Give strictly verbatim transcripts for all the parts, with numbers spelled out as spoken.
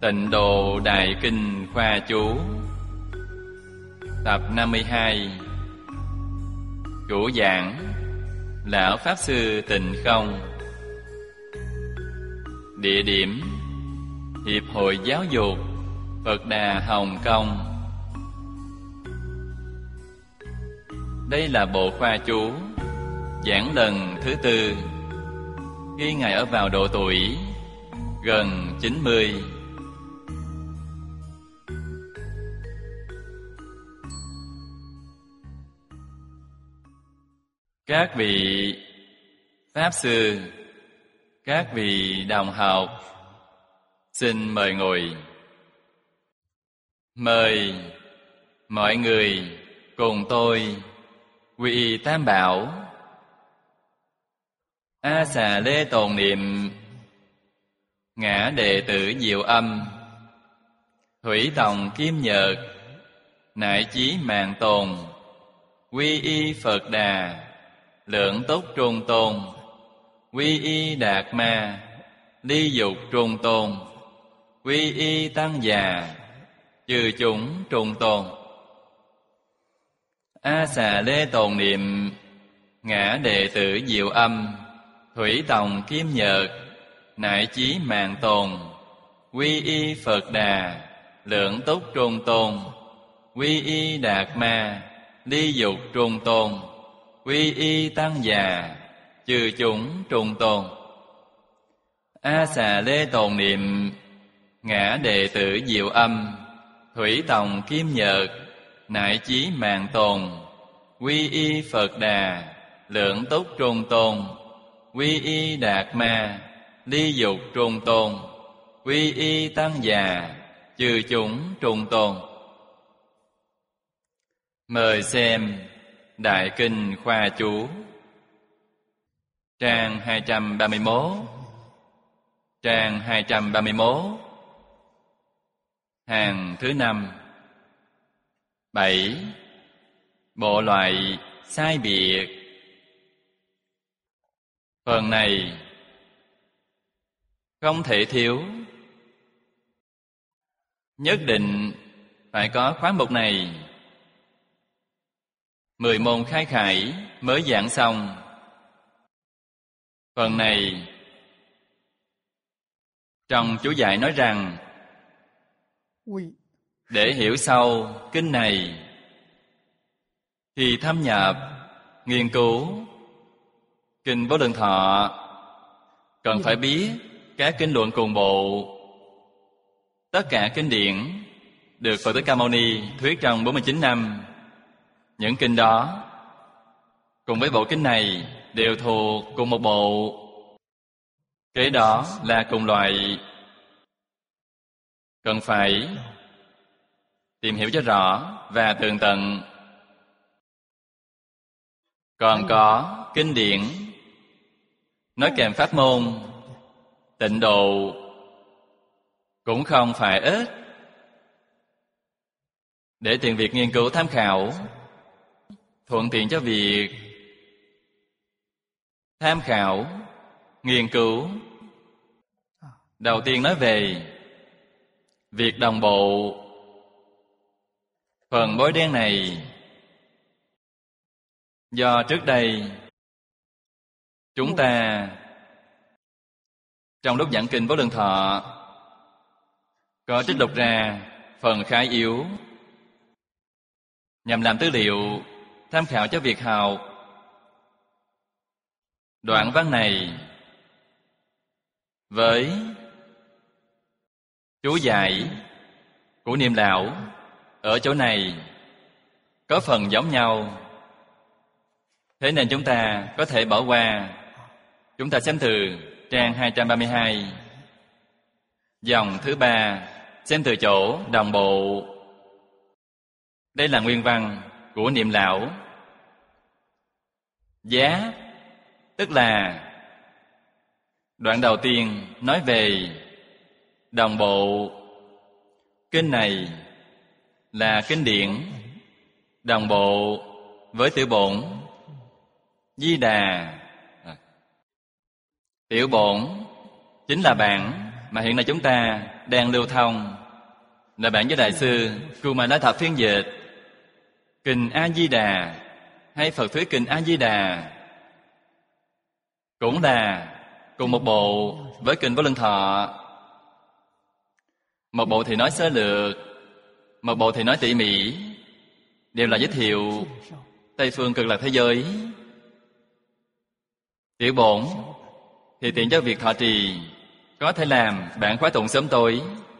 Tịnh Độ Đại Kinh Khoa Chú, tập năm mươi hai. Chủ giảng Lão Pháp Sư Tịnh Không. Địa điểm Hiệp hội Giáo dục Phật Đà Hồng Kông. Đây là bộ khoa chú giảng lần thứ tư, khi Ngài ở vào độ tuổi gần chín mươi. Các vị Pháp Sư, các vị đồng học, xin mời ngồi. Mời mọi người cùng tôi quy y Tam Bảo, A Xà Lê tồn niệm ngã đệ tử Diệu Âm, Thủy Tòng Kim Nhật, Nại Chí Mạng Tồn, quy y Phật Đà, Lượng Túc Trung Tôn, quy y Đạt Ma, Ly Dục Trung Tôn, quy y Tăng Già, chư chúng Trung Tôn. A Xà Lê tồn niệm ngã đệ tử Diệu Âm, Thủy Tòng Kim Nhật, Nại Chí Mạng Tồn, quy y Phật Đà, Lượng Túc Trung Tôn, quy y Đạt Ma, Ly Dục Trung Tôn, quy y Tăng Già, chư chúng Trung Tôn. A Xà Lê tồn niệm ngã đệ tử Diệu Âm, Thủy Tòng Kim Nhật, Nại Chí Mạng Tồn, quy y Phật Đà, Lượng Túc Trung Tôn, quy y Đạt Ma, Ly Dục Trung Tôn, quy y Tăng Già, chư chúng Trung Tôn. Mời xem Đại Kinh Khoa Chú, trang hai trăm ba mươi mốt, trang hai trăm ba mươi mốt, hàng thứ năm. Bảy. Bộ loại sai biệt. Phần này không thể thiếu, nhất định phải có khóa mục này. Mười môn khai khải mới giảng xong. Phần này trong chú giải nói rằng, để hiểu sâu kinh này thì thâm nhập nghiên cứu kinh Vô Lượng Thọ, cần phải biết các kinh luận cùng bộ. Tất cả kinh điển được Phật Thích Ca Mâu Ni thuyết trong bốn mươi chín năm. Những kinh đó cùng với bộ kinh này đều thuộc cùng một bộ. Kế đó là cùng loại. Cần phải tìm hiểu cho rõ và tường tận. Còn có kinh điển nói kèm pháp môn tịnh độ cũng không phải ít, để tiện việc nghiên cứu tham khảo, thuận tiện cho việc tham khảo, nghiên cứu. Đầu tiên nói về việc đồng bộ. Phần bối đen này do trước đây chúng ta trong lúc giảng kinh Vô Lượng Thọ có trích lục ra phần khá yếu, nhằm làm tư liệu tham khảo cho việc học. Đoạn văn này với chú giải của Niệm Lão ở chỗ này có phần giống nhau, thế nên chúng ta có thể bỏ qua. Chúng ta xem từ trang hai trăm ba mươi hai, dòng thứ ba, xem từ chỗ đồng bộ. Đây là nguyên văn của Niệm Lão. Giá tức là đoạn đầu tiên nói về đồng bộ. Kinh này là kinh điển đồng bộ với tiểu bổn Di Đà. Tiểu bổn chính là bản mà hiện nay chúng ta đang lưu thông là bản do Đại sư Kumara Thập phiên dịch Kinh A-di-đà hay Phật thuyết Kinh A-di-đà, cũng là cùng một bộ với Kinh Vô Lượng Thọ. Một bộ thì nói sơ lược, một bộ thì nói tỉ mỉ, đều là giới thiệu Tây phương cực lạc thế giới. Tiểu bổn thì tiện cho việc thọ trì, có thể làm bản khóa tụng sớm tối.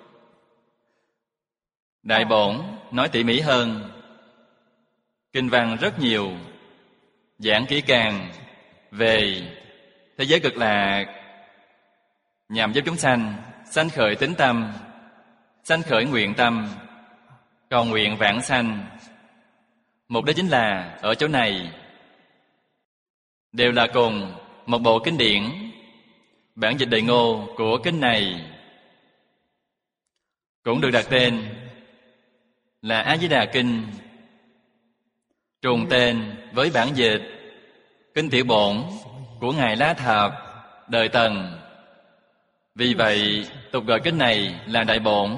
Đại bổn nói tỉ mỉ hơn, kinh văn rất nhiều, giảng kỹ càng về thế giới cực lạc, nhằm giúp chúng sanh sanh khởi tín tâm, sanh khởi nguyện tâm, cầu nguyện vãng sanh. Mục đích chính là ở chỗ này đều là cùng một bộ kinh điển. Bản dịch Đại Ngô của kinh này cũng được đặt tên là A-di-đà Kinh, trùng tên với bản dịch Kinh Tiểu Bổn của Ngài La Thập đời Tần. Vì vậy tục gọi kinh này là Đại Bổn.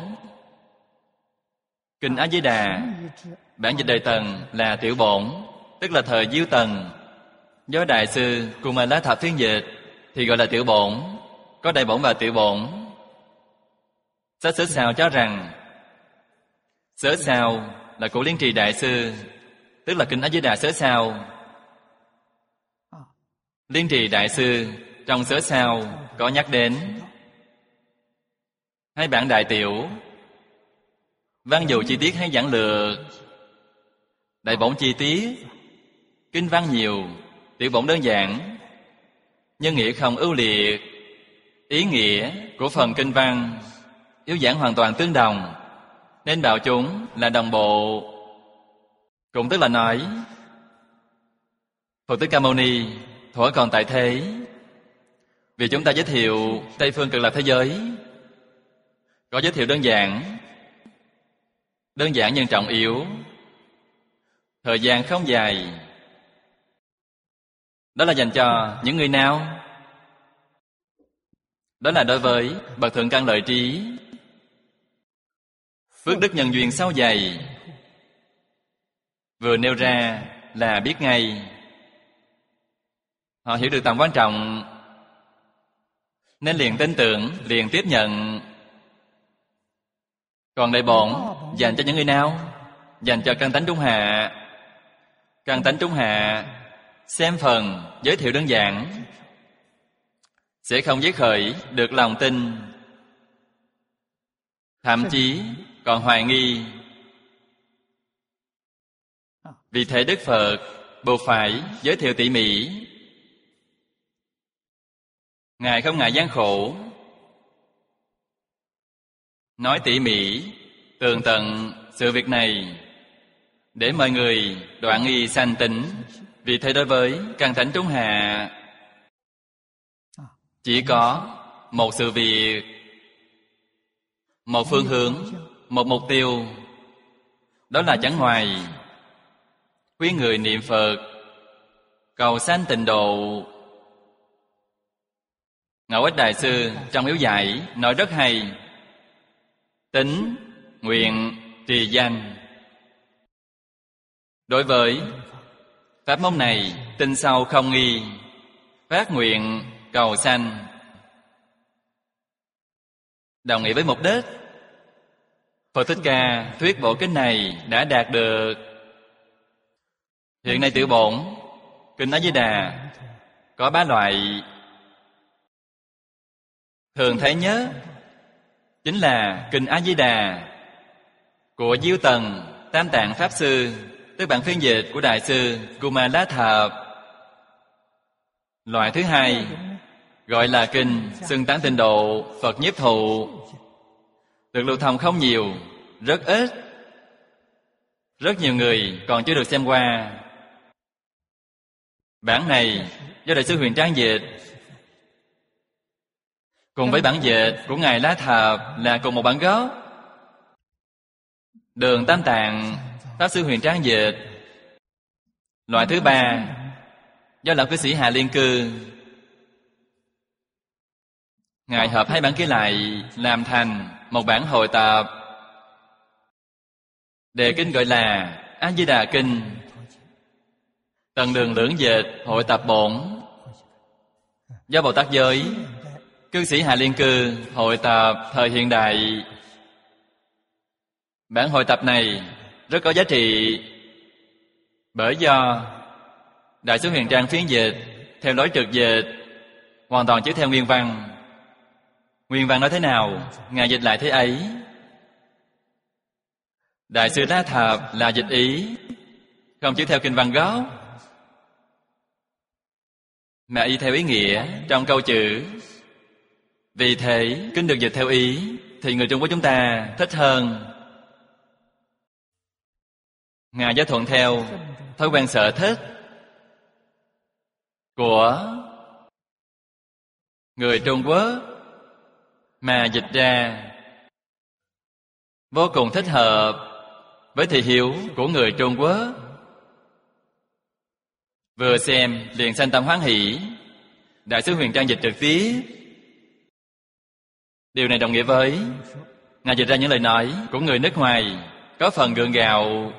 Kinh A-di-đà bản dịch đời Tần là Tiểu Bổn, tức là thời Diêu Tần. Do Đại sư Kumara Thập phiên dịch thì gọi là Tiểu Bổn, có Đại Bổn và Tiểu Bổn. Sách Sớ Sao cho rằng Sớ Sao là của Liên Trì Đại sư, tức là Kinh A-di-đà Sớ Sao. Liên Trì Đại sư trong Sớ Sao có nhắc đến hai bản Đại Tiểu, văn dụ chi tiết hay giảng lược. Đại Bổn chi tiết, kinh văn nhiều. Tiểu Bổn đơn giản, nhân nghĩa không ưu liệt. Ý nghĩa của phần kinh văn yếu giản hoàn toàn tương đồng, nên bảo chúng là đồng bộ. Cũng tức là nói Phật Thích Ca Mâu Ni thuở còn tại thế, vì chúng ta giới thiệu Tây phương cực lạc thế giới, có giới thiệu đơn giản, đơn giản nhưng trọng yếu, thời gian không dài. Đó là dành cho những người nào? Đó là đối với bậc thượng căn lợi trí, phước đức nhân duyên sâu dày. Vừa nêu ra là biết ngay, họ hiểu được tầm quan trọng, nên liền tin tưởng, liền tiếp nhận. Còn Đại Bổn dành cho những người nào? Dành cho căn tánh trung hạ. Căn tánh trung hạ xem phần giới thiệu đơn giản, sẽ không dấy khởi được lòng tin, thậm chí còn hoài nghi. Vì thế Đức Phật buộc phải giới thiệu tỉ mỉ. Ngài không ngại gian khổ, nói tỉ mỉ, tường tận sự việc này, để mọi người đoạn nghi sanh tính. Vì thế đối với căn tánh trung hạ, chỉ có một sự việc, một phương hướng, một mục tiêu, đó là chẳng ngoài khuyên người niệm Phật, cầu sanh tịnh độ. Ngẫu Ích Đại sư trong yếu giải nói rất hay: tín, nguyện, trì danh. Đối với pháp môn này, tin sâu không nghi, phát nguyện cầu sanh, đồng nghĩa với mục đích. Phật Thích Ca thuyết bộ kinh này đã đạt được. Hiện nay Tiểu Bổn, Kinh A-di-đà có ba loại. Thường thấy nhất chính là Kinh A-di-đà của Diêu Tần Tam Tạng Pháp Sư, tức bản phiên dịch của Đại sư Kumara Thập. Loại thứ hai gọi là Kinh Xưng Tán Tịnh Độ Phật Nhiếp Thụ, được lưu thông không nhiều, rất ít, rất nhiều người còn chưa được xem qua. Bản này do Đại sư Huyền Trang dịch, cùng với bản dịch của Ngài La Thập là cùng một bản gốc. Đường Tam Tạng Pháp Sư Huyền Trang dịch. Loại thứ ba do lão cư sĩ Hà Liên Cư, Ngài hợp hai bản kia lại làm thành một bản hội tập. Đề kinh gọi là A Di Đà Kinh. Tầng đường lưỡng dịch hội tập bổn do Bồ Tát Giới cư sĩ Hạ Liên Cư hội tập thời hiện đại. Bản hội tập này rất có giá trị, bởi do Đại sư Huyền Trang phiên dịch theo lối trực dịch, hoàn toàn chiếu theo nguyên văn. Nguyên văn nói thế nào, Ngài dịch lại thế ấy. Đại sư La Thập là dịch ý, không chiếu theo kinh văn gốc, mà y theo ý nghĩa trong câu chữ. Vì thế, kinh được dịch theo ý thì người Trung Quốc chúng ta thích hơn. Ngài do thuận theo thói quen sở thích của người Trung Quốc mà dịch ra, vô cùng thích hợp với thị hiếu của người Trung Quốc. Vừa xem liền sanh tâm hoan hỷ. Đại sư Huyền Trang dịch trực tiếp. Điều này đồng nghĩa với Ngài dịch ra những lời nói của người nước ngoài có phần gượng gạo,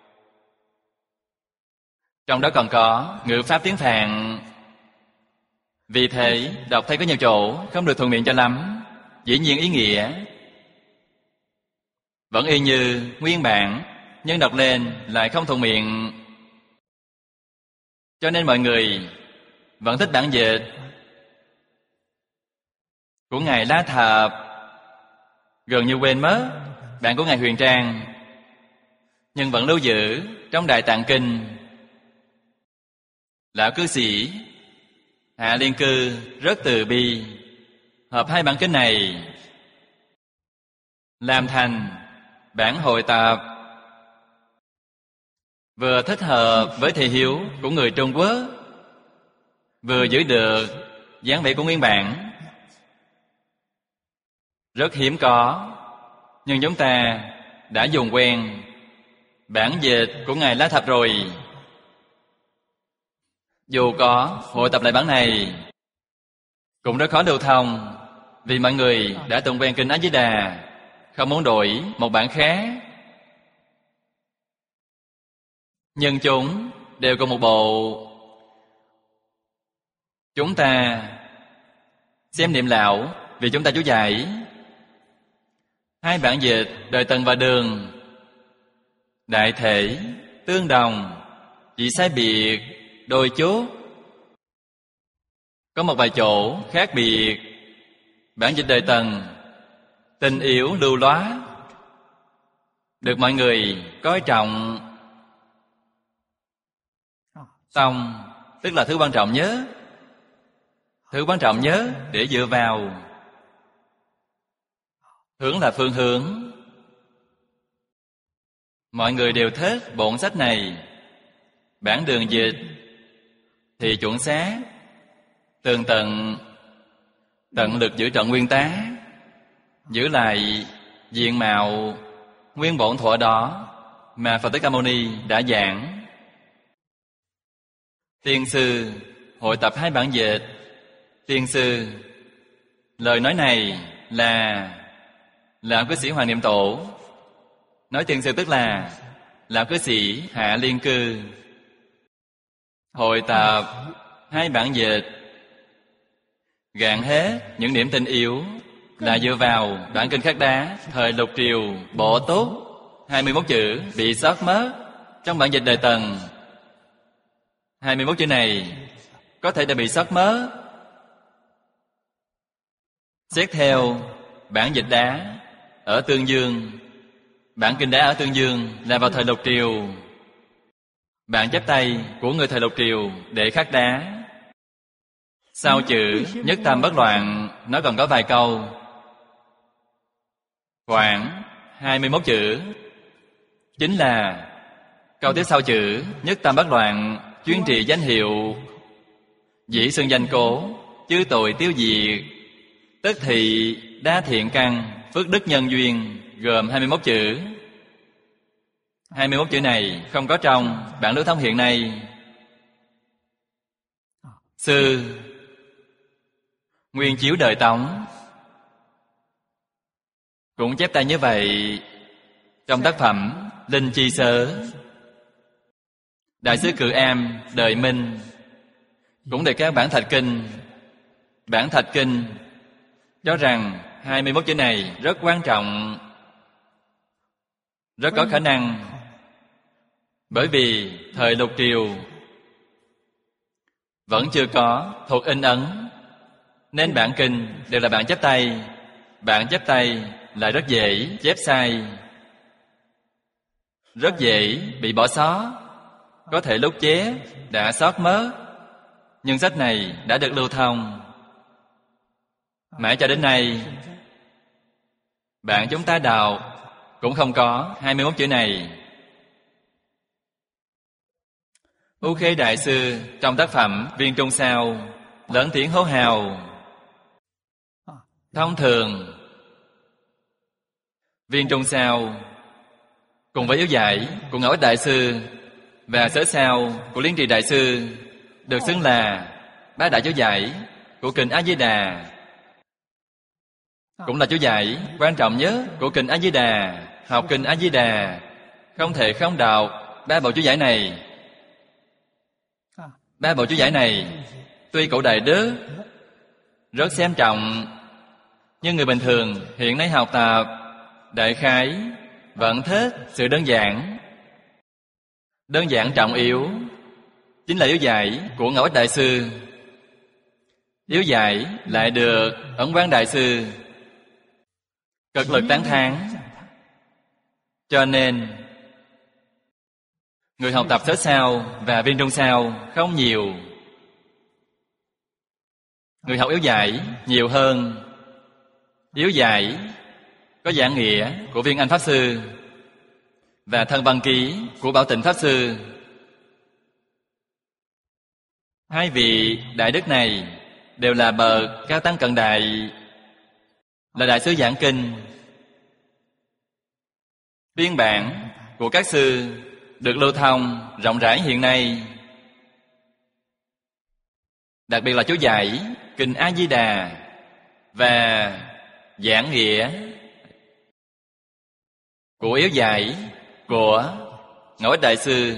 trong đó còn có ngữ pháp tiếng Phạn. Vì thế đọc thấy có nhiều chỗ không được thuận miệng cho lắm. Dĩ nhiên ý nghĩa vẫn y như nguyên bản, nhưng đọc lên lại không thuận miệng. Cho nên mọi người vẫn thích bản dịch của Ngài La Thập, gần như quên mất bản của Ngài Huyền Trang, nhưng vẫn lưu giữ trong Đại Tạng Kinh. Lão cư sĩ Hạ Liên Cư rất từ bi, hợp hai bản kinh này làm thành bản hội tập, vừa thích hợp với thị hiếu của người Trung Quốc, vừa giữ được dáng vẻ của nguyên bản. Rất hiếm có, nhưng chúng ta đã dùng quen bản dịch của Ngài La Thập rồi. Dù có hội tập lại bản này cũng rất khó lưu thông, vì mọi người đã từng quen kinh A Di Đà, không muốn đổi một bản khác. Nhưng chúng đều cùng một bộ. Chúng ta xem Niệm Lão, vì chúng ta chú giải hai bản dịch Đời Tần và Đường đại thể tương đồng, chỉ sai biệt đôi chút. Có một vài chỗ khác biệt. Bản dịch Đời Tần tình yếu lưu loát, được mọi người coi trọng. Tông tức là thứ quan trọng nhất, thứ quan trọng nhất để dựa vào. Hướng là phương hướng. Mọi người đều thích bổn sách này. Bản Đường dịch thì chuẩn xác, tường tận, tận lực giữ trọn nguyên tác, giữ lại diện mạo nguyên bổn thuở đó mà Phật Thích Ca Mâu Ni đã giảng. Tiên sư hội tập hai bản dịch. Tiên sư, lời nói này là Lão cư sĩ Hoàng Niệm Tổ. Nói tiên sư tức là Lão cư sĩ Hạ Liên Cư. Hội tập hai bản dịch, gạn hết những điểm tinh yếu là dựa vào bản kinh Khắc Đá thời Lục Triều Bổ Túc. Hai mươi mốt chữ bị sót mất trong bản dịch Đời Tần. Hai mươi mốt chữ này có thể đã bị sót mất. Xét theo bản dịch Đá ở Tương Dương, bản kinh Đá ở Tương Dương là vào thời Lục Triều. Bản chép tay của người thời Lục Triều để Khắc Đá. Sau chữ nhất tâm bất loạn nó còn có vài câu, khoảng hai mươi mốt chữ. Chính là câu tiếp sau chữ nhất tâm bất loạn, chuyên trì danh hiệu, dĩ xưng danh cố, chư tội tiêu diệt, tức thị đa thiện căn, phước đức nhân duyên, gồm hai mươi mốt chữ. hai mươi mốt chữ này không có trong bản lưu thông hiện nay. Sư Nguyên chiếu đời Tống cũng chép tay như vậy trong tác phẩm Linh Chi Sớ. Đại sư Cự Am đời Minh cũng đề các bản thạch kinh. Bản thạch kinh cho rằng hai mươi mốt chữ này rất quan trọng, rất có khả năng. Bởi vì thời Lục Triều vẫn chưa có thuật in ấn, nên bản kinh đều là bản chép tay. Bản chép tay lại rất dễ chép sai, rất dễ bị bỏ sót. Có thể lúc chép đã sót mất, nhưng sách này đã được lưu thông. Mãi cho đến nay, bạn chúng ta đọc cũng không có hai mươi mốt chữ này. U Khê Đại Sư trong tác phẩm Viên Trung Sao lớn tiếng hô hào. Thông thường Viên Trung Sao cùng với Yếu Giải của Ngẫu Ích Đại Sư và Sớ Sao của Liên Trì Đại Sư được xưng là bá đại chú giải của kinh A Di Đà, cũng là chú giải quan trọng nhất của kinh A Di Đà. Học kinh A Di Đà không thể không đọc ba bộ chú giải này. Ba bộ chú giải này tuy cổ đại đức rất xem trọng, nhưng người bình thường hiện nay học tập đại khái vẫn thích sự đơn giản. Đơn giản trọng yếu chính là Yếu Giải của Ngẫu Ích Đại Sư. Yếu Giải lại được Ấn Quang Đại Sư cực lực tán thán. Cho nên người học tập Sớ Sao và Viên Trung Sao không nhiều, người học Yếu Giải nhiều hơn. Yếu Giải có giảng nghĩa của Viên Anh Pháp Sư và Thân Văn Ký của Bảo Tịnh Pháp Sư. Hai vị đại đức này đều là bậc cao tăng cận đại, là đại sứ giảng kinh. Biên bản của các sư được lưu thông rộng rãi hiện nay. Đặc biệt là chú giải kinh A Di Đà và giảng nghĩa của Yếu Giải của Ngẫu Ích Đại Sư.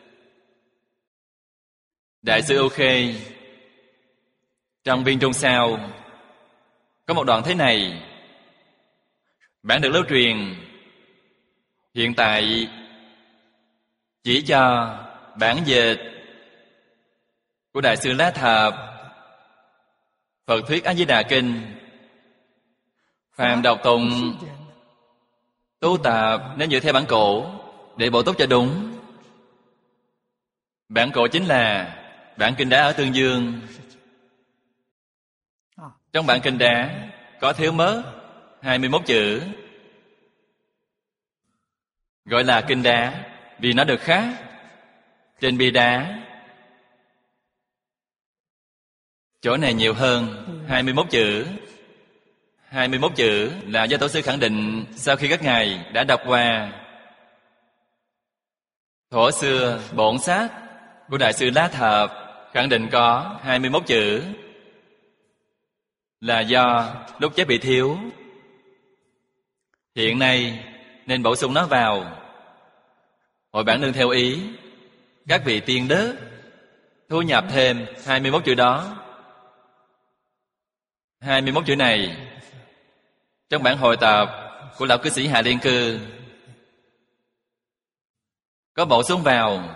Đại sư U Khê trong Viên Trung Sao có một đoạn thế này. Bản được lưu truyền hiện tại chỉ cho bản dịch của Đại sư Lá Thập Phật Thuyết A Di Đà Kinh. Phàm đọc tụng tu tập nên dựa theo bản cổ để bổ túc cho đúng. Bản cổ chính là bản kinh đá ở Tương Dương. Trong bản kinh đá có thiếu mất hai mươi mốt chữ, gọi là kinh đá vì nó được khắc trên bia đá. Chỗ này nhiều hơn hai mươi mốt chữ. hai mươi mốt chữ là do tổ sư khẳng định sau khi các ngài đã đọc qua. Thuở xưa bổn sách của Đại sư Lá Thập khẳng định có hai mươi mốt chữ, là do lúc chép bị thiếu. Hiện nay nên bổ sung nó vào. Hội bản nương theo ý các vị tiên đức thu nhập thêm hai mươi mốt chữ đó. hai mươi mốt chữ này trong bản hội tập của lão cư sĩ Hạ Liên Cư có bổ sung vào.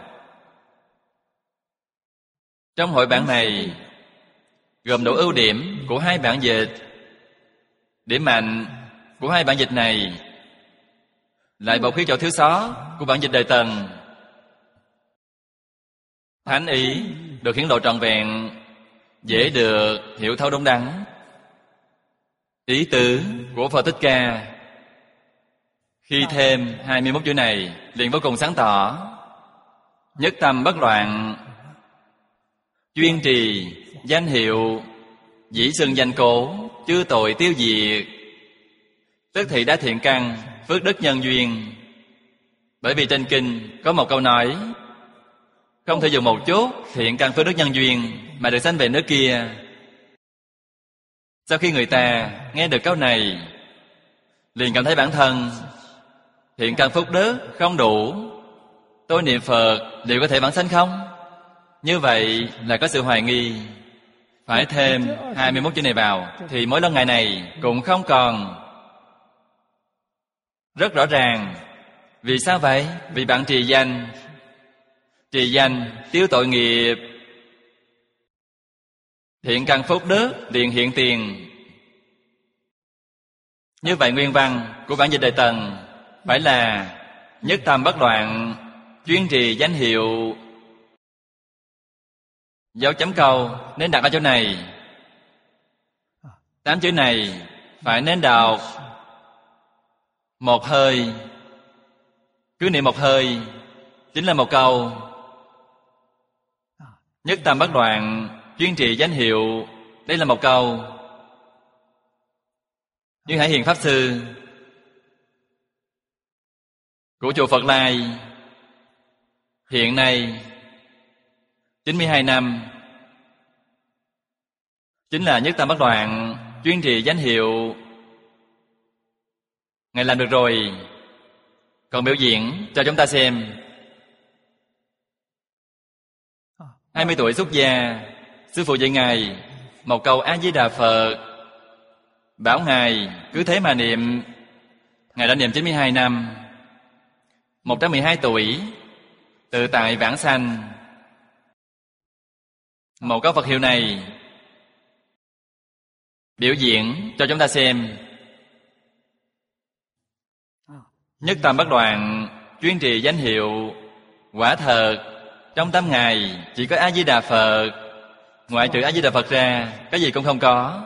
Trong hội bản này gồm đủ ưu điểm của hai bản dịch. Điểm mạnh của hai bản dịch này lại bộc khuyết chỗ thiếu sót của bản dịch đời Tần. Thánh ý được hiển lộ trọn vẹn, dễ được hiểu thấu đúng đắn. Ý tứ của Phật Thích Ca khi thêm hai mươi mốt chữ này liền vô cùng sáng tỏ. Nhất tâm bất loạn, chuyên trì danh hiệu, dĩ xưng danh cố, chư tội tiêu diệt, tức thị đa thiện căn, phước đức nhân duyên. Bởi vì trên kinh có một câu nói, không thể dùng một chút thiện căn phước đức nhân duyên mà được sanh về nước kia. Sau khi người ta nghe được câu này, liền cảm thấy bản thân thiện căn phúc đức không đủ. Tôi niệm Phật liệu có thể vãng sanh không? Như vậy là có sự hoài nghi. Phải thêm hai mươi mốt chữ này vào thì mỗi lần ngày này cũng không còn. Rất rõ ràng. Vì sao vậy? Vì bạn trì danh. Trì danh tiêu tội nghiệp, thiện căn phúc đức liền hiện tiền. Như vậy nguyên văn của bản dịch Đại Tần phải là nhất tâm bất loạn, chuyên trì danh hiệu. Dấu chấm câu nên đặt ở chỗ này. Tám chữ này phải nên đọc một hơi. Cứ niệm một hơi chính là một câu. Nhất tâm bất loạn, chuyên trì danh hiệu. Đây là một câu. Như Hải Hiền Pháp Sư của chùa Phật Lai hiện nay chín mươi hai năm, chính là nhất tâm bất loạn, chuyên trì danh hiệu. Ngài làm được rồi, còn biểu diễn cho chúng ta xem. Hai mươi tuổi xuất gia, sư phụ dạy Ngài một câu A Di Đà Phật, bảo Ngài cứ thế mà niệm. Ngài đã niệm chín mươi hai năm. Một trăm mười hai tuổi tự tại vãng sanh. Một câu Phật hiệu này biểu diễn cho chúng ta xem. Nhất tâm bất loạn, chuyên trì danh hiệu. Quả thật trong tâm Ngài chỉ có A Di Đà Phật. Ngoại trừ A Di Đà Phật ra, cái gì cũng không có.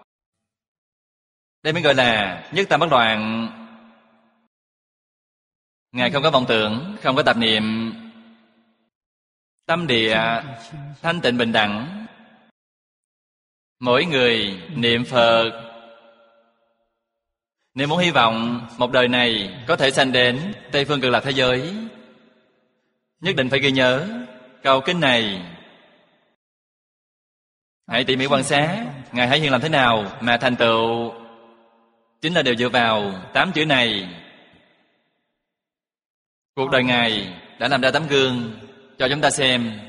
Đây mới gọi là nhất tâm bất loạn. Ngài không có vọng tưởng, không có tạp niệm. Tâm địa thanh tịnh bình đẳng. Mỗi người niệm Phật, nếu muốn hy vọng một đời này có thể sanh đến Tây Phương Cực Lạc thế giới, nhất định phải ghi nhớ câu kinh này. Hãy tỉ mỉ quan sát Ngài Hải Hiền làm thế nào mà thành tựu, chính là đều dựa vào tám chữ này. Cuộc đời Ngài đã làm ra tấm gương cho chúng ta xem.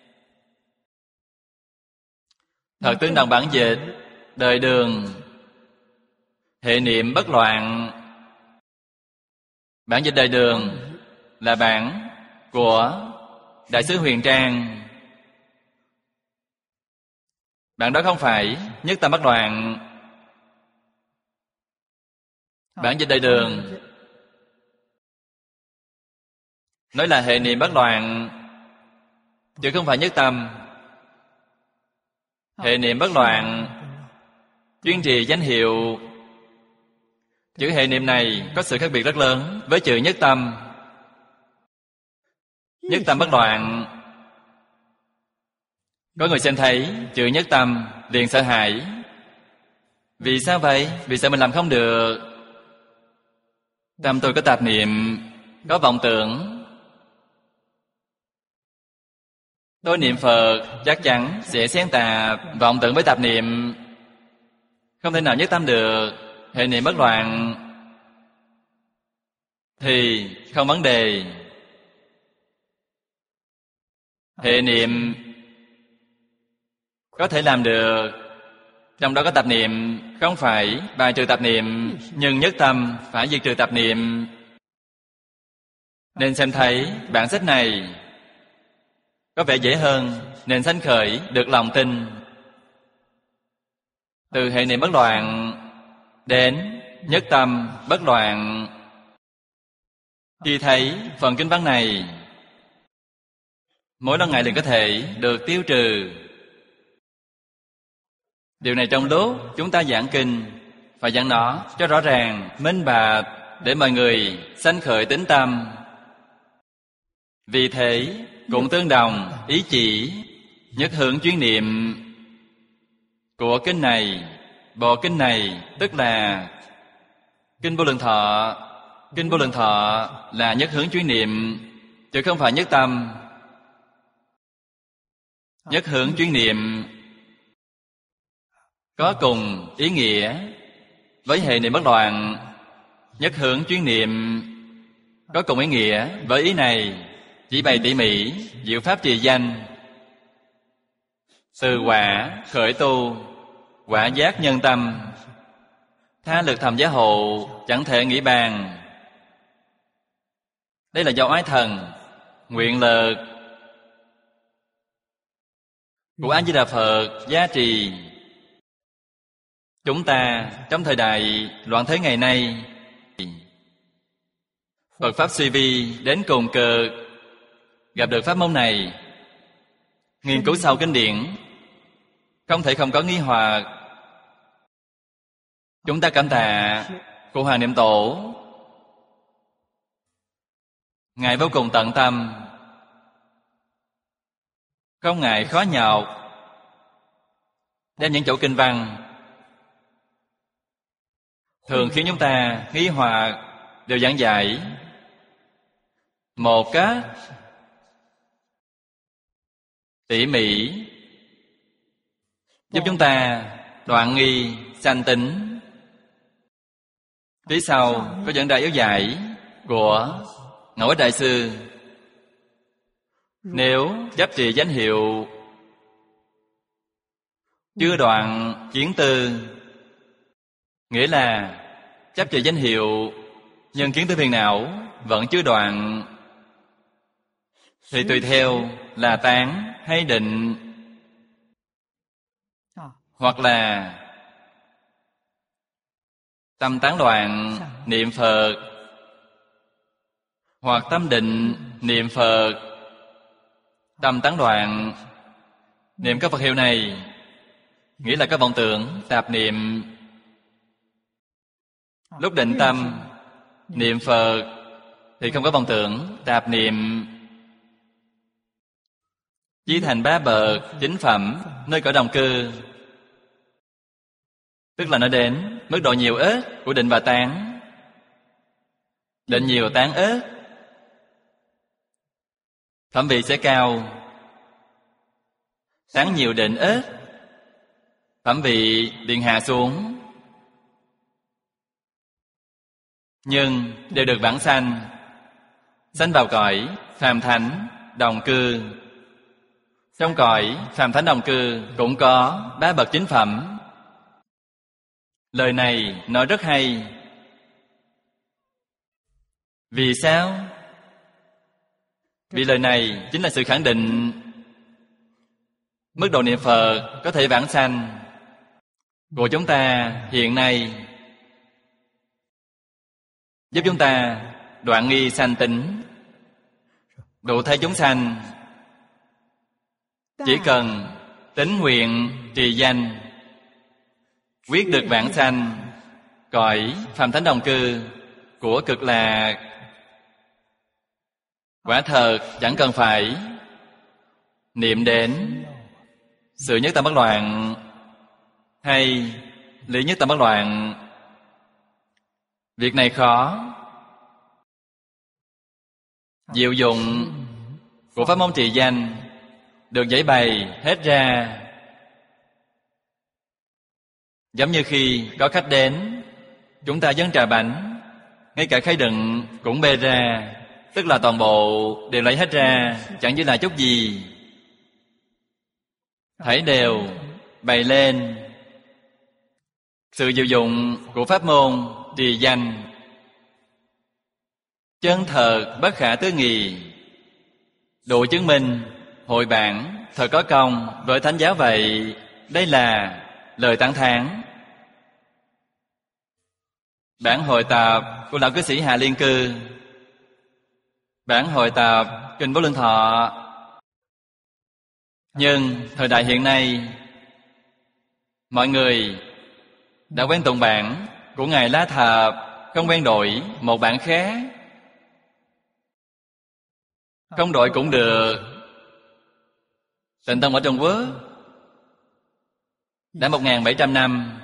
Thật tương đồng bản dịch Đời Đường, hệ niệm bất loạn. Bản dịch Đời Đường là bản của Đại sứ Huyền Trang. Bản đó không phải nhất tâm bất loạn. Bản dịch Đại Đường nói là hệ niệm bất loạn, chứ không phải nhất tâm. Hệ niệm bất loạn, chuyên trì danh hiệu. Chữ hệ niệm này có sự khác biệt rất lớn với chữ nhất tâm. Nhất tâm bất loạn, có người xem thấy chữ nhất tâm liền sợ hãi. Vì sao vậy? Vì sợ mình làm không được. Tâm tôi có tạp niệm, có vọng tưởng. Tôi niệm Phật chắc chắn sẽ xen tạp vọng tưởng với tạp niệm, không thể nào nhất tâm được. Hệ niệm bất loạn thì không vấn đề. Hệ niệm có thể làm được, trong đó có tạp niệm, không phải bài trừ tạp niệm, nhưng nhất tâm phải diệt trừ tạp niệm. Nên xem thấy bản sách này có vẻ dễ hơn, nên sanh khởi được lòng tin. Từ hệ niệm bất loạn đến nhất tâm bất loạn. Khi thấy phần kinh văn này, mỗi lần ngày liền có thể được tiêu trừ. Điều này trong lúc chúng ta giảng kinh phải giảng nó cho rõ ràng, minh bạch, để mọi người sanh khởi tín tâm. Vì thế cũng tương đồng ý chỉ nhất hướng chuyên niệm của kinh này. Bộ kinh này tức là Kinh Vô Lượng Thọ. Kinh Vô Lượng Thọ là nhất hướng chuyên niệm, chứ không phải nhất tâm. Nhất hướng chuyên niệm có cùng ý nghĩa với hệ niệm bất loạn. nhất hướng chuyên niệm có cùng ý nghĩa với ý này, chỉ bày tỉ mỉ diệu pháp trì danh. Từ quả khởi tu, quả giác nhân tâm, tha lực thầm giá hộ, chẳng thể nghĩ bàn. Đây là do oái thần, nguyện lực của A Di Đà Phật gia trì. Chúng ta trong thời đại loạn thế ngày nay, Phật pháp suy vi đến cùng cực, gặp được pháp môn này, nghiên cứu sâu kinh điển, không thể không có nghi hoặc. Chúng ta cảm tạ Cụ Hoàng Niệm Tổ, Ngài vô cùng tận tâm, không ngại khó nhọc, đem những chỗ kinh văn thường khiến chúng ta nghi hoặc đều giảng giải một cách tỉ mỉ, giúp chúng ta đoạn nghi sanh tính. Phía sau có dẫn đại yếu giải của Ngẫu Ích Đại Sư. Nếu chấp trì danh hiệu chưa đoạn kiến tư, nghĩa là chấp trì danh hiệu nhưng kiến tư phiền não vẫn chưa đoạn, thì tùy theo là tán hay định, hoặc là tâm tán đoạn niệm Phật, hoặc tâm định niệm Phật. Tâm tán đoạn niệm các Phật hiệu này, nghĩa là các vọng tưởng tạp niệm. Lúc định tâm niệm Phật thì không có vọng tưởng tạp niệm. Chí thành bá bậc chính phẩm nơi cõi đồng cư, tức là nói đến mức độ nhiều ít của định và tán. Định nhiều tán ít, phẩm vị sẽ cao. Tán nhiều định ít, phẩm vị liền hạ xuống. Nhưng đều được vãng sanh, sanh vào cõi phàm thánh đồng cư. Trong cõi phàm thánh đồng cư cũng có ba bậc chính phẩm. Lời này nói rất hay. Vì sao? Vì lời này chính là sự khẳng định mức độ niệm Phật có thể vãng sanh của chúng ta hiện nay, giúp chúng ta đoạn nghi sanh tính, độ thế chúng sanh. Chỉ cần tín nguyện trì danh, quyết được vãng sanh cõi phàm thánh đồng cư của cực lạc. Quả thật chẳng cần phải niệm đến sự nhất tâm bất loạn hay lý nhất tâm bất loạn. Việc này khó. Diệu dụng của pháp môn trì danh được giải bày hết ra. Giống như khi có khách đến, chúng ta dâng trà bánh, ngay cả khay đựng cũng bê ra, tức là toàn bộ đều lấy hết ra, chẳng giữ lại chút gì. Thảy đều bày lên. Sự diệu dụng của pháp môn trì danh chân thật bất khả tư nghị, đủ chứng minh hội bản thật có công với thánh giáo vậy. Đây là lời tán thán. Bản hội tập của lão cư sĩ Hạ Liên Cư, bản hội tập Kinh Vô Lượng Thọ. Nhưng thời đại hiện nay, mọi người đã quen tụng bản của Ngài La Thập, không quen đổi một bản khác. Không đổi cũng được. Tịnh Tông ở Trung Quốc đã một nghìn bảy trăm năm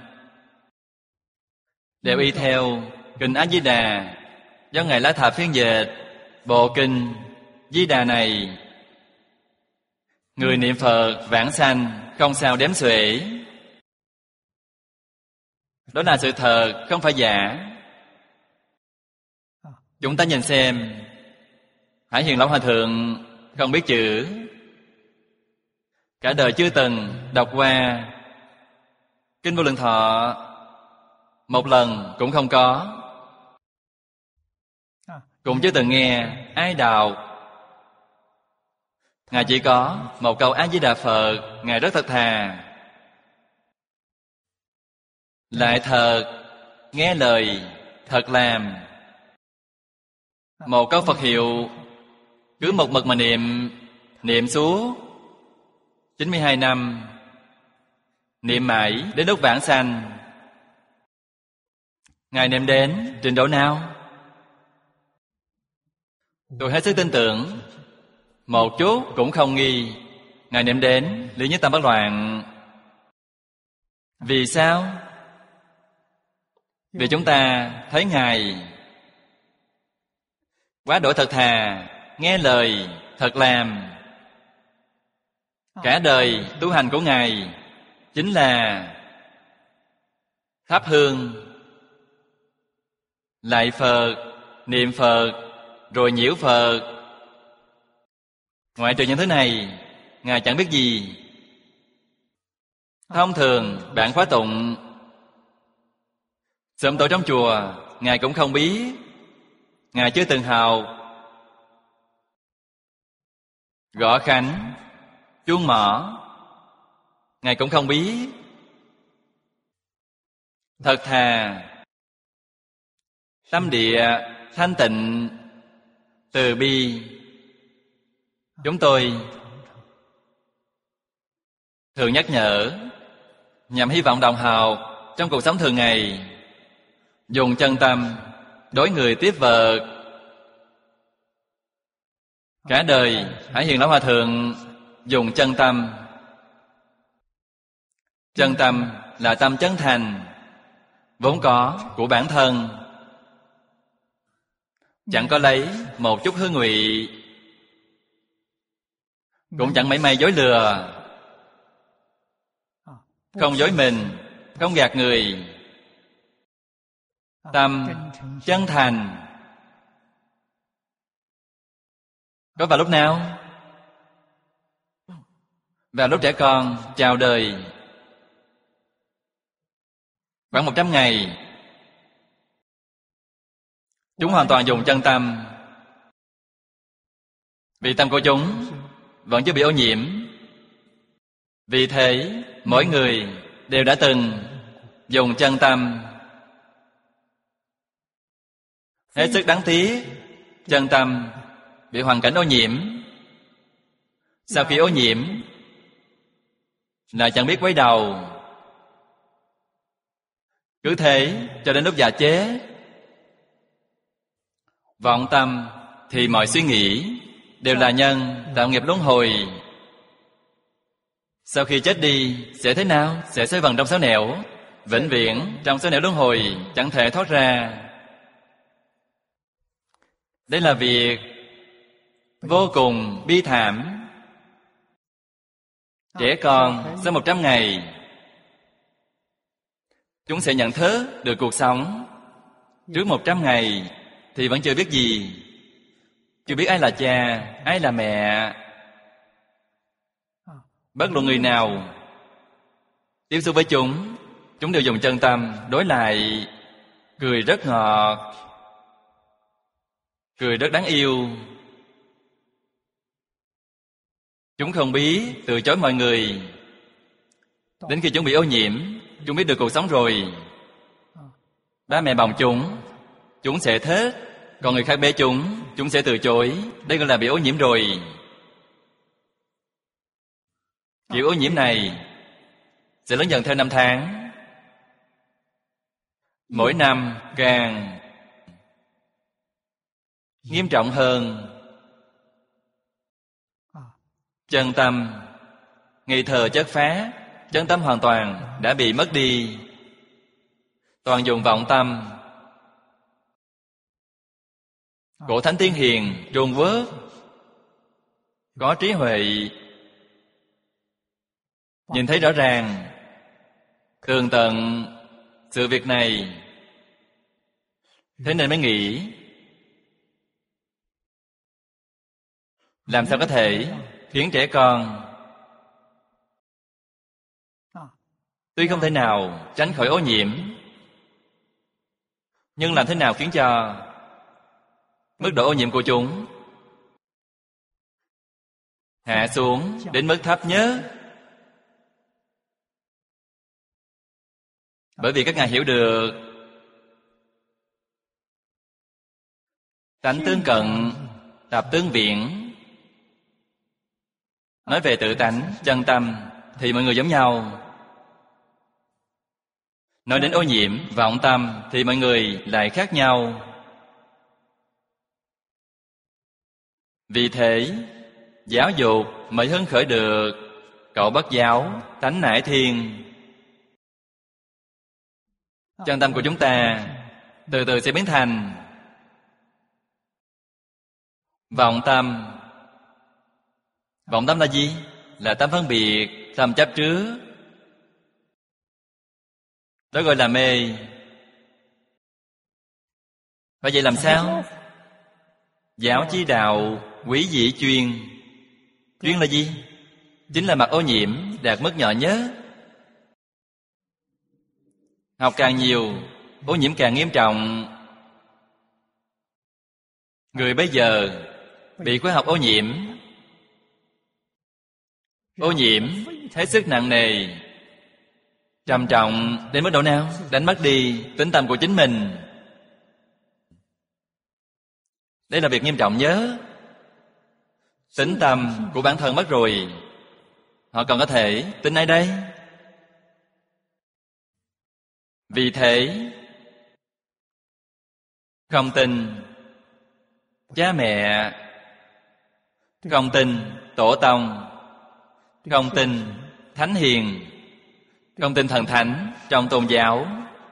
đều y theo Kinh A Di Đà do Ngài La Thập phiên dịch. Bộ kinh Di Đà này, người niệm Phật vãng sanh không sao đếm xuể. Đó là sự thật, không phải giả. Chúng ta nhìn xem, Hải Hiền Lão Hòa Thượng không biết chữ, cả đời chưa từng đọc qua Kinh Vô Lượng Thọ, một lần cũng không có, cũng chưa từng nghe ai đọc. Ngài chỉ có một câu A Di Đà Phật, Ngài rất thật thà, lại thật nghe lời, thật làm. Một câu Phật hiệu cứ một mực mà niệm, niệm suốt chín mươi hai năm, niệm mãi đến lúc vãng sanh. Ngài niệm đến trình độ nào? Tôi hết sức tin tưởng, một chút cũng không nghi. Ngài niệm đến lý nhất tâm bất loạn. Vì sao? Vì chúng ta thấy Ngài quá đổi thật thà, nghe lời, thật làm. Cả đời tu hành của Ngài chính là thắp hương, lạy Phật, niệm Phật, rồi nhiễu Phật. Ngoại trừ những thứ này, Ngài chẳng biết gì. Thông thường bạn khóa tụng, sớm tối trong chùa, Ngài cũng không biết. Ngài chưa từng học. Gõ khánh, chuông mỏ, Ngài cũng không biết. Thật thà, tâm địa thanh tịnh, từ bi. Chúng tôi thường nhắc nhở, nhằm hy vọng đồng học trong cuộc sống thường ngày dùng chân tâm đối người tiếp vật. Cả đời Hải Hiền Lão Hòa Thượng dùng chân tâm. Chân tâm là tâm chân thành, vốn có của bản thân, chẳng có lấy một chút hư ngụy, cũng chẳng mảy may dối lừa, không dối mình, không gạt người. Tâm chân thành. Có vào lúc nào? Vào lúc trẻ con chào đời, khoảng một trăm ngày, chúng hoàn toàn dùng chân tâm. Vì tâm của chúng vẫn chưa bị ô nhiễm. Vì thế mỗi người đều đã từng dùng chân tâm. Hết sức đáng tiếc, chân tâm bị hoàn cảnh ô nhiễm. Sau khi ô nhiễm là chẳng biết quay đầu. Cứ thế cho đến lúc già chết. Vọng tâm thì mọi suy nghĩ đều là nhân tạo nghiệp luân hồi. Sau khi chết đi sẽ thế nào? Sẽ xoay vần trong sáu nẻo, vĩnh viễn trong sáu nẻo luân hồi, chẳng thể thoát ra. Đây là việc vô cùng bi thảm. Trẻ con sau một trăm ngày, chúng sẽ nhận thức được cuộc sống. Trước một trăm ngày thì vẫn chưa biết gì. Chưa biết ai là cha, ai là mẹ. Bất luận người nào tiếp xúc với chúng, chúng đều dùng chân tâm đối lại, cười rất ngọt, cười rất đáng yêu. Chúng không biết từ chối mọi người. Đến khi chúng bị ô nhiễm, chúng biết được cuộc sống rồi, ba mẹ bồng chúng, chúng sẽ thích. Còn người khác bế chúng, chúng sẽ từ chối. Đây gọi là bị ô nhiễm rồi. Kiểu ô nhiễm này sẽ lớn dần theo năm tháng. Mỗi năm càng nghiêm trọng hơn. Chân tâm nghi thờ chất phá, chân tâm hoàn toàn đã bị mất đi. Toàn dùng vọng tâm. Cổ Thánh Tiên Hiền Trung Quốc có trí huệ, nhìn thấy rõ ràng tường tận sự việc này, thế nên mới nghĩ làm sao có thể khiến trẻ con tuy không thể nào tránh khỏi ô nhiễm, nhưng làm thế nào khiến cho mức độ ô nhiễm của chúng hạ xuống đến mức thấp nhất? Bởi vì các ngài hiểu được tánh tương cận, tập tương viễn. Nói về tự tánh, chân tâm thì mọi người giống nhau. Nói đến ô nhiễm, vọng tâm thì mọi người lại khác nhau. Vì thế, giáo dục mới hứng khởi được cậu bất giáo, tánh nải thiên. Chân tâm của chúng ta từ từ sẽ biến thành vọng tâm. Vọng tâm là gì? Là tâm phân biệt, tâm chấp trước. Đó gọi là mê. Và vậy làm sao? Giáo chi đạo quý dĩ chuyên. Chuyên là gì? Chính là mặt ô nhiễm đạt mức nhỏ nhất. Học càng nhiều, ô nhiễm càng nghiêm trọng. Người bây giờ bị khoa học ô nhiễm. Ô nhiễm hết sức nặng nề, trầm trọng đến mức độ nào? Đánh mất đi tính tâm của chính mình. Đây là việc nghiêm trọng nhớ. Tính tâm của bản thân mất rồi, họ còn có thể tin ai đây? Vì thế, không tin cha mẹ, không tin tổ tông, không tin thánh hiền, không tin thần thánh trong tôn giáo,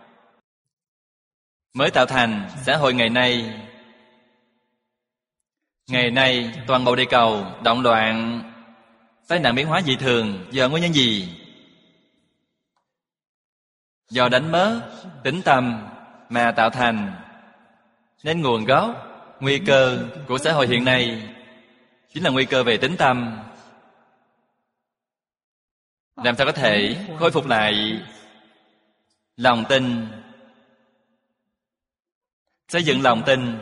mới tạo thành xã hội ngày nay. Ngày nay toàn bộ địa cầu động loạn, tai nạn biến hóa dị thường do nguyên nhân gì? Do đánh mất tính tâm mà tạo thành. Nên nguồn gốc, nguy cơ của xã hội hiện nay chính là nguy cơ về tính tâm. Làm sao có thể khôi phục lại lòng tin? Xây dựng lòng tin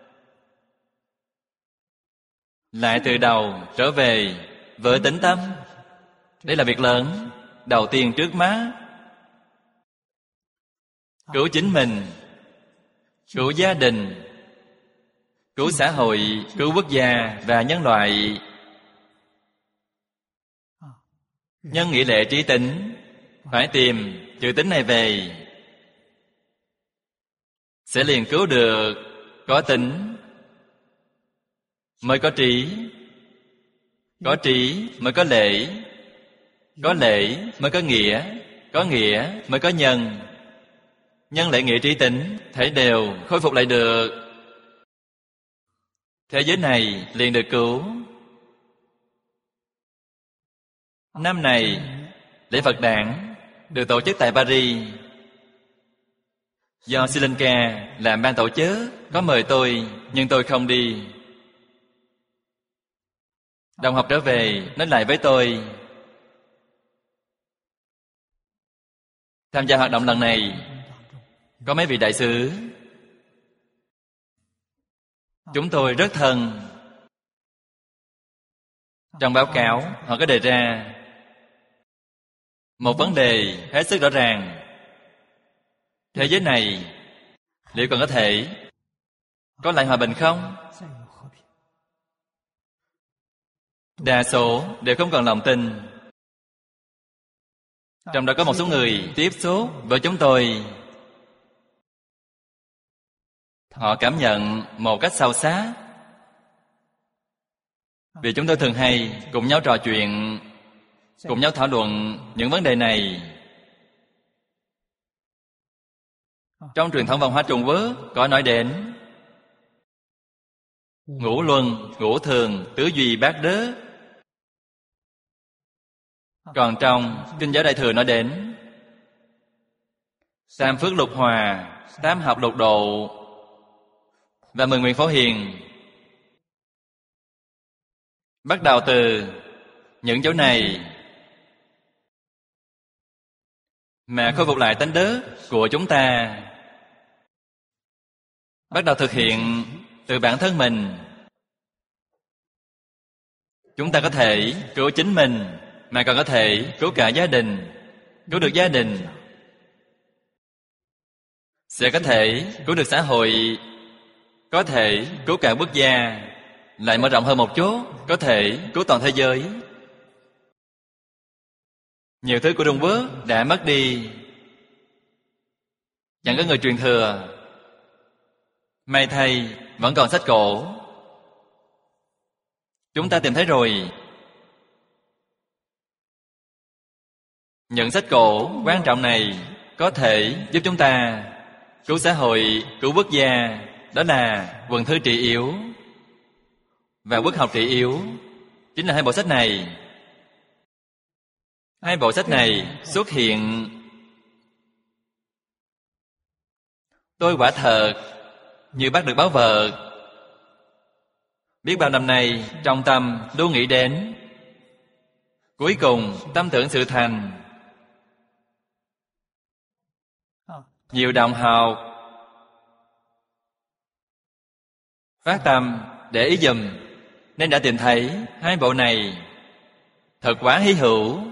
lại từ đầu trở về với tính tâm. Đây là việc lớn đầu tiên trước mắt. Cứu chính mình, cứu gia đình, cứu xã hội, cứu quốc gia và nhân loại. Nhân nghĩa lệ trí tính, phải tìm chữ tính này về, sẽ liền cứu được. Có tính mới có trí, có trí mới có lễ, có lễ mới có nghĩa, có nghĩa mới có nhân. Nhân lễ nghĩa trí tính thể đều khôi phục lại được. Thế giới này liền được cứu. Năm này, lễ Phật đản được tổ chức tại Paris. Do Sri Lanka làm ban tổ chức, có mời tôi, nhưng tôi không đi. Đồng học trở về nói lại với tôi, tham gia hoạt động lần này có mấy vị đại sứ. Chúng tôi rất thân. Trong báo cáo họ có đề ra một vấn đề hết sức rõ ràng. Thế giới này liệu còn có thể có lại hòa bình không? Đa số đều không còn lòng tin. Trong đó có một số người tiếp xúc với chúng tôi, họ cảm nhận một cách sâu sắc. Vì chúng tôi thường hay cùng nhau trò chuyện, cùng nhau thảo luận những vấn đề này. Trong truyền thống văn hóa Trung Quốc có nói đến ngũ luân, ngũ thường, tứ duy bát đức. Còn trong Kinh Giáo Đại Thừa nói đến tam phước lục hòa, tam học lục độ và mười nguyện phổ hiền. Bắt đầu từ những chỗ này mà khôi phục lại tánh đức của chúng ta. Bắt đầu thực hiện từ bản thân mình. Chúng ta có thể cứu chính mình, mà còn có thể cứu cả gia đình. Cứu được gia đình sẽ có thể cứu được xã hội, có thể cứu cả quốc gia, lại mở rộng hơn một chút, có thể cứu toàn thế giới. Nhiều thứ của Trung Quốc đã mất đi, chẳng có người truyền thừa. May thay vẫn còn sách cổ. Chúng ta tìm thấy rồi. Những sách cổ quan trọng này có thể giúp chúng ta cứu xã hội, cứu quốc gia. Đó là Quần thư trị yếu và Quốc học trị yếu. Chính là hai bộ sách này. Hai bộ sách này xuất hiện, tôi quả thật như bắt được báu vật. Biết bao năm nay trong tâm luôn nghĩ đến, cuối cùng tâm tưởng sự thành. Nhiều đồng học phát tâm để ý dùm, nên đã tìm thấy hai bộ này. Thật quá hy hữu.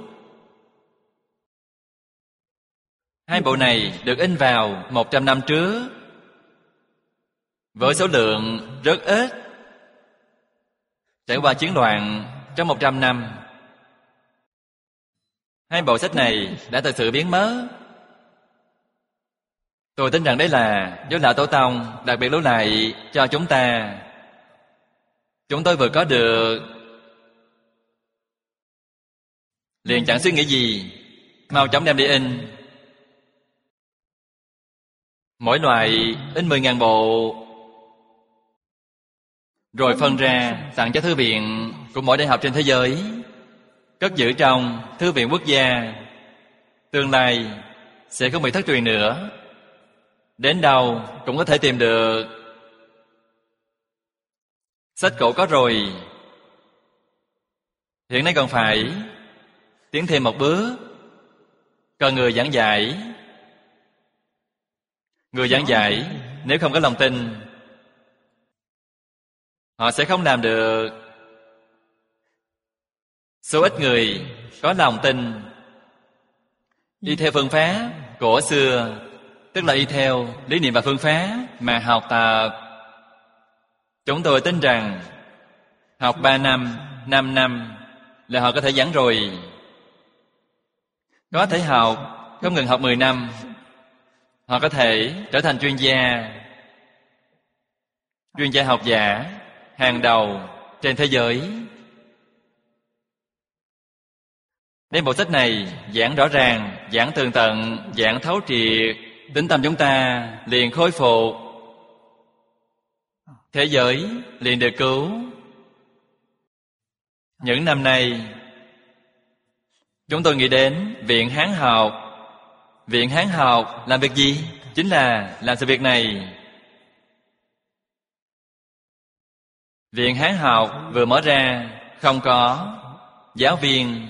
Hai bộ này được in vào một trăm năm trước, với số lượng rất ít. Trải qua chiến loạn trong một trăm năm, hai bộ sách này đã thực sự biến mất. Tôi tin rằng đây là do Lão Tổ Tông đặc biệt lưu lại cho chúng ta. Chúng tôi vừa có được, liền chẳng suy nghĩ gì, mau chóng đem đi in. Mỗi loại in mười ngàn bộ, rồi phân ra tặng cho thư viện của mỗi đại học trên thế giới, cất giữ trong Thư viện Quốc gia. Tương lai sẽ không bị thất truyền nữa. Đến đâu cũng có thể tìm được. Sách cổ có rồi, hiện nay còn phải tiến thêm một bước. Cần người giảng giải. Người giảng giải nếu không có lòng tin, họ sẽ không làm được. Số ít người có lòng tin, đi theo phương pháp cổ xưa, tức là y theo lý niệm và phương pháp mà học tập. Chúng tôi tin rằng học ba năm, năm năm là họ có thể giảng rồi. Có thể học, không ngừng học mười năm, họ có thể trở thành chuyên gia. Chuyên gia học giả hàng đầu trên thế giới. Đem bộ sách này giảng rõ ràng, giảng tường tận, giảng thấu triệt, tính tâm chúng ta liền khôi phục, thế giới liền được cứu. Những năm nay chúng tôi nghĩ đến Viện Hán học. Viện Hán học làm việc gì? Chính là làm sự việc này. Viện Hán học vừa mở ra, không có giáo viên,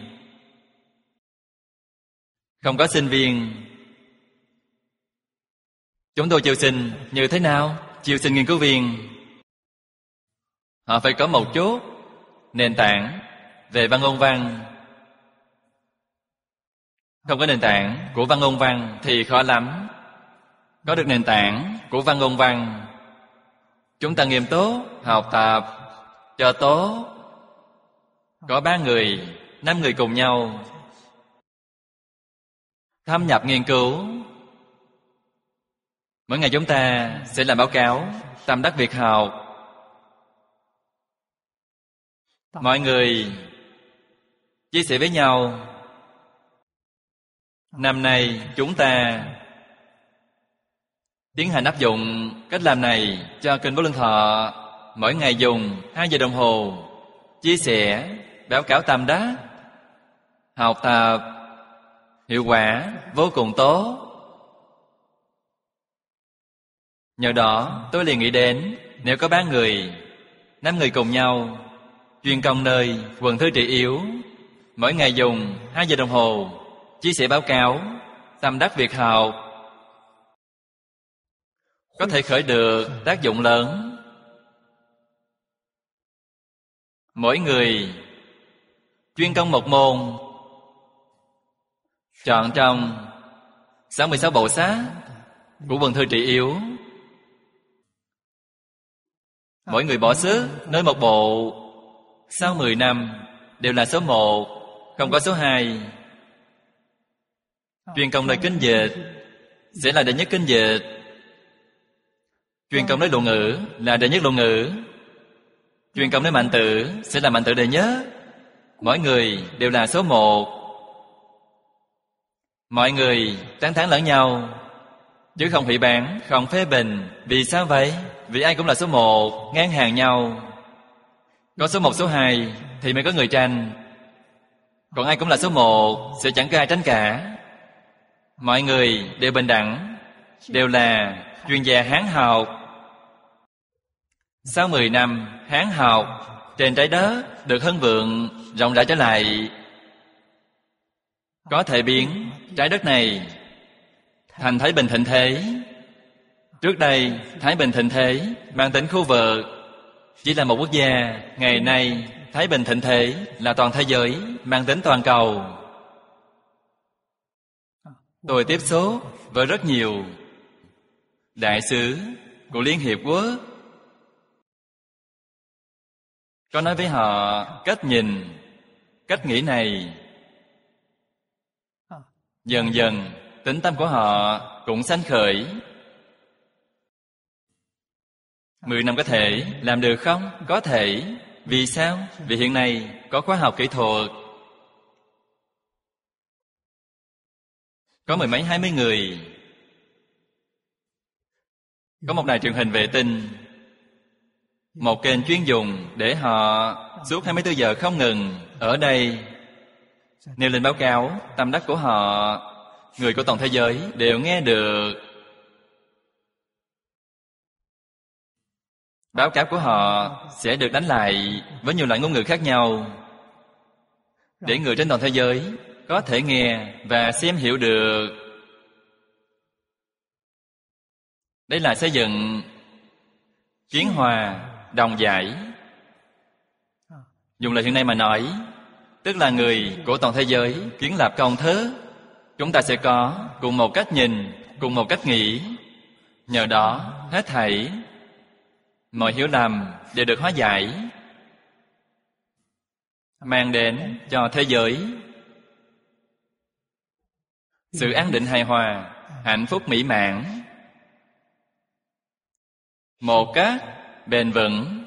không có sinh viên. Chúng tôi chiêu sinh như thế nào? Chiêu sinh nghiên cứu viên. Họ phải có một chút nền tảng về văn ngôn văn. Không có nền tảng của văn ngôn văn thì khó lắm. Có được nền tảng của văn ngôn văn, chúng ta nghiêm túc học tập cho tốt. Có ba người, năm người cùng nhau thâm nhập nghiên cứu. Mỗi ngày chúng ta sẽ làm báo cáo tâm đắc việc học. Mọi người chia sẻ với nhau. Năm nay chúng ta tiến hành áp dụng cách làm này cho Kinh Vô Lượng Thọ. Mỗi ngày dùng hai giờ đồng hồ chia sẻ báo cáo tâm đắc, học tập hiệu quả vô cùng tốt. Nhờ đó tôi liền nghĩ đến, nếu có ba người, năm người cùng nhau chuyên công nơi quần thư trị yếu, mỗi ngày dùng hai giờ đồng hồ chia sẻ báo cáo, tâm đắc việc học, có thể khởi được tác dụng lớn. Mỗi người chuyên công một môn, chọn trong sáu mươi sáu bộ sách của quần thư trị yếu. Mỗi người bỏ sức nơi một bộ, sau mười năm đều là số một, không có số hai. Chuyên công nơi kinh dịch sẽ là đệ nhất kinh dịch, chuyên công nơi luận ngữ là đệ nhất luận ngữ, chuyên công nơi mạnh tử sẽ là mạnh tử đệ nhất. Mỗi người đều là số một. Mọi người tán thán lẫn nhau, chứ không hủy bán, không phê bình. Vì sao vậy? Vì ai cũng là số một, ngang hàng nhau. Có số một, số hai thì mới có người tranh. Còn ai cũng là số một sẽ chẳng có ai tranh cả. Mọi người đều bình đẳng, đều là chuyên gia Hán học. Sau mười năm, Hán học trên trái đất được hân vượng rộng rãi trở lại, có thể biến trái đất này thành Thái Bình thịnh thế. Trước đây, Thái Bình thịnh thế mang tính khu vực, chỉ là một quốc gia. Ngày nay, Thái Bình thịnh thế là toàn thế giới, mang tính toàn cầu. Tôi tiếp xúc với rất nhiều đại sứ của Liên Hiệp Quốc, có nói với họ cách nhìn, cách nghĩ này. Dần dần tính tâm của họ cũng sanh khởi. Mười năm có thể làm được không? Có thể. Vì sao? Vì hiện nay có khoa học kỹ thuật, có mười mấy hai mươi người, có một đài truyền hình vệ tinh, một kênh chuyên dùng để họ suốt hai mươi tư giờ không ngừng ở đây nêu lên báo cáo tâm đắc của họ. Người của toàn thế giới đều nghe được. Báo cáo của họ sẽ được đánh lại với nhiều loại ngôn ngữ khác nhau, để người trên toàn thế giới có thể nghe và xem hiểu được. Đây là xây dựng kiến hòa đồng giải. Dùng lời hiện nay mà nói, tức là người của toàn thế giới kiến lập công thức. Chúng ta sẽ có cùng một cách nhìn, cùng một cách nghĩ. Nhờ đó, hết thảy mọi hiểu lầm đều được hóa giải, mang đến cho thế giới sự an định hài hòa, hạnh phúc mỹ mãn, một cách bền vững.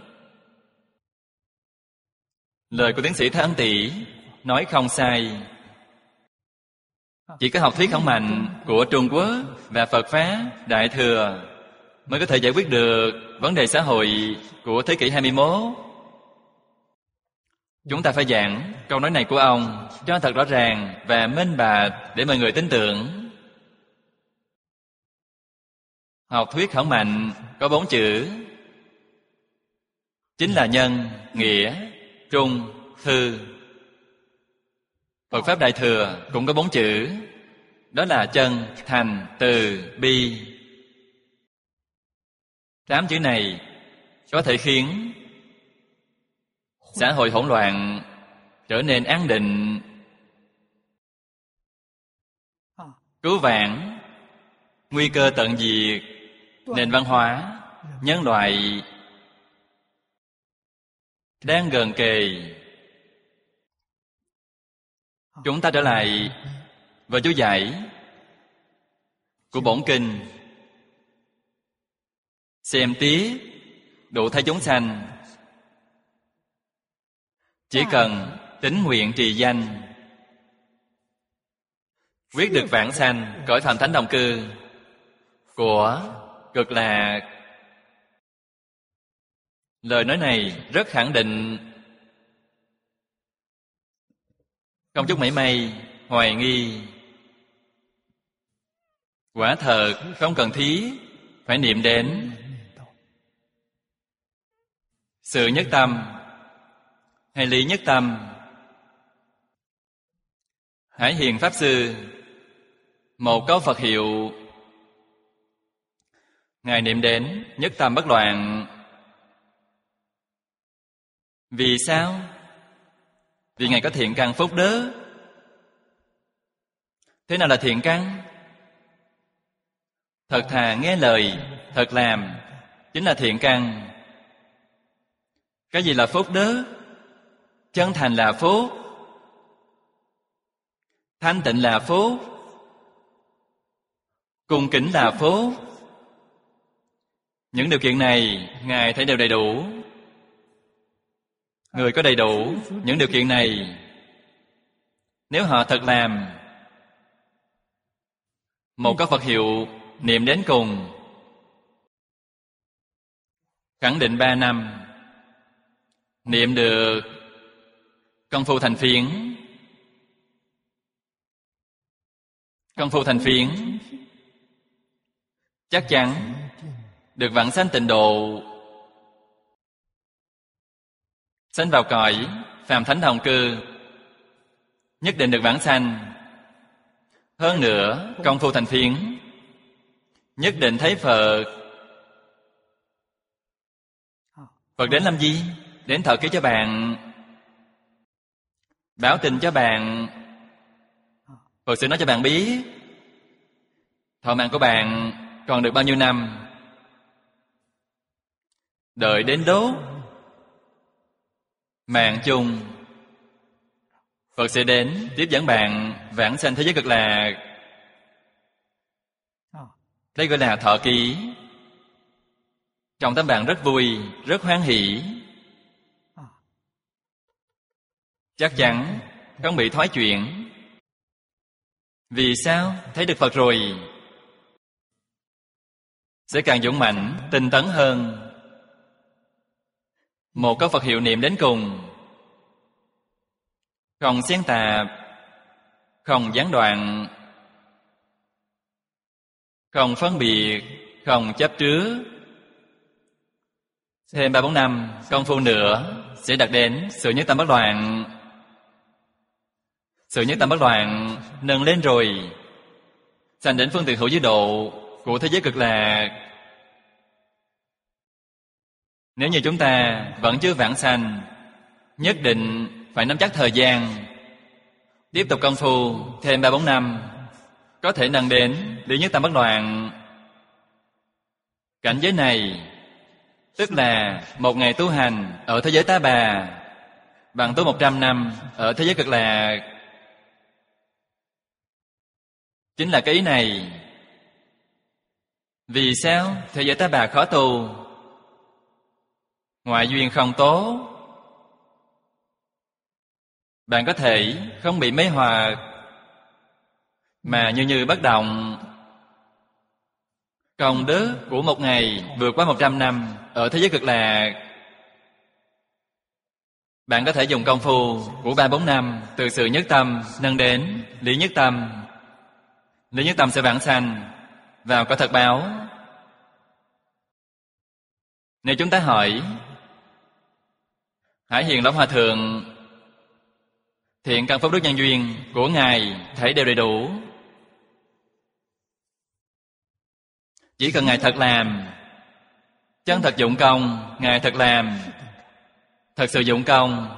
Lời của tiến sĩ Thái Ân Tỷ nói không sai. Chỉ có học thuyết khổng mạnh của Trung Quốc và Phật Pháp Đại Thừa mới có thể giải quyết được vấn đề xã hội của thế kỷ hai mươi mốt. Chúng ta phải giảng câu nói này của ông cho thật rõ ràng và minh bạch để mọi người tin tưởng. Học thuyết khổng mạnh có bốn chữ, chính là nhân, nghĩa, trung, thư. Phật Pháp Đại Thừa cũng có bốn chữ, đó là chân, thành, từ, bi. Tám chữ này có thể khiến xã hội hỗn loạn trở nên an định, cứu vãn nguy cơ tận diệt nền văn hóa nhân loại đang gần kề. Chúng ta trở lại với chú giải của bổn kinh. Xem tiếp độ thay chúng sanh, chỉ cần tín nguyện trì danh, quyết được vãng sanh cõi phàm thánh đồng cư của Cực Lạc. Lời nói này rất khẳng định, không chút mảy may hoài nghi. Quả thật không cần thiết phải niệm đến. Sự nhất tâm hay lý nhất tâm? Hải Hiền Pháp Sư một câu Phật hiệu, Ngài niệm đến nhất tâm bất loạn. Vì sao? Vì Ngài có thiện căn phúc đức. Thế nào là thiện căn? Thật thà nghe lời, thật làm chính là thiện căn. Cái gì là phúc đức? Chân thành là phúc, thanh tịnh là phúc, cung kính là phúc. Những điều kiện này Ngài thấy đều đầy đủ. Người có đầy đủ những điều kiện này, nếu họ thật làm, một câu Phật hiệu niệm đến cùng, khẳng định ba năm niệm được công phu thành phiến. Công phu thành phiến chắc chắn được vãng sanh tịnh độ, sanh vào cõi phàm thánh đồng cư, nhất định được vãng sanh. Hơn nữa công phu thành phiến nhất định thấy Phật. Phật đến làm gì? Đến thọ ký cho bạn, báo tin cho bạn. Phật sẽ nói cho bạn biết thọ mạng của bạn còn được bao nhiêu năm. Đợi đến đốt mạng chung, Phật sẽ đến tiếp dẫn bạn vãng sanh thế giới Cực Lạc. Đây gọi là thọ ký. Trong tâm bạn rất vui, rất hoan hỷ, chắc chắn không bị thoái chuyển. Vì sao? Thấy được Phật rồi, sẽ càng dũng mãnh, tinh tấn hơn. Một câu Phật hiệu niệm đến cùng, không xen tạp, không gián đoạn, không phân biệt, không chấp trước. Thêm ba bốn năm công phu nữa sẽ đạt đến sự nhất tâm bất loạn. Sự nhất tâm bất loạn nâng lên rồi, sanh đến phương tiện hữu giới độ của thế giới Cực Lạc. Nếu như chúng ta vẫn chưa vãng sanh, nhất định phải nắm chắc thời gian, tiếp tục công phu thêm ba bốn năm, có thể nâng đến lý nhất tâm bất loạn. Cảnh giới này tức là một ngày tu hành ở thế giới Ta Bà bằng tu một trăm năm ở thế giới Cực Lạc. Chính là cái ý này. Vì sao thế giới Ta Bà khó tu? Ngoại duyên không tốt. Bạn có thể không bị mê hoặc, mà như như bất động. Công đức của một ngày vượt qua một trăm năm ở thế giới Cực Lạc. Bạn có thể dùng công phu của ba bốn năm từ sự nhất tâm nâng đến lý nhất tâm. Lý nhất tâm sẽ vãng sanh vào cõi thật báo. Nếu chúng ta hỏi Hải Hiền Lão Hòa Thượng, thiện căn phúc đức nhân duyên của Ngài thấy đều đầy đủ, chỉ cần Ngài thật làm, chân thật dụng công, Ngài thật làm, thật sự dụng công.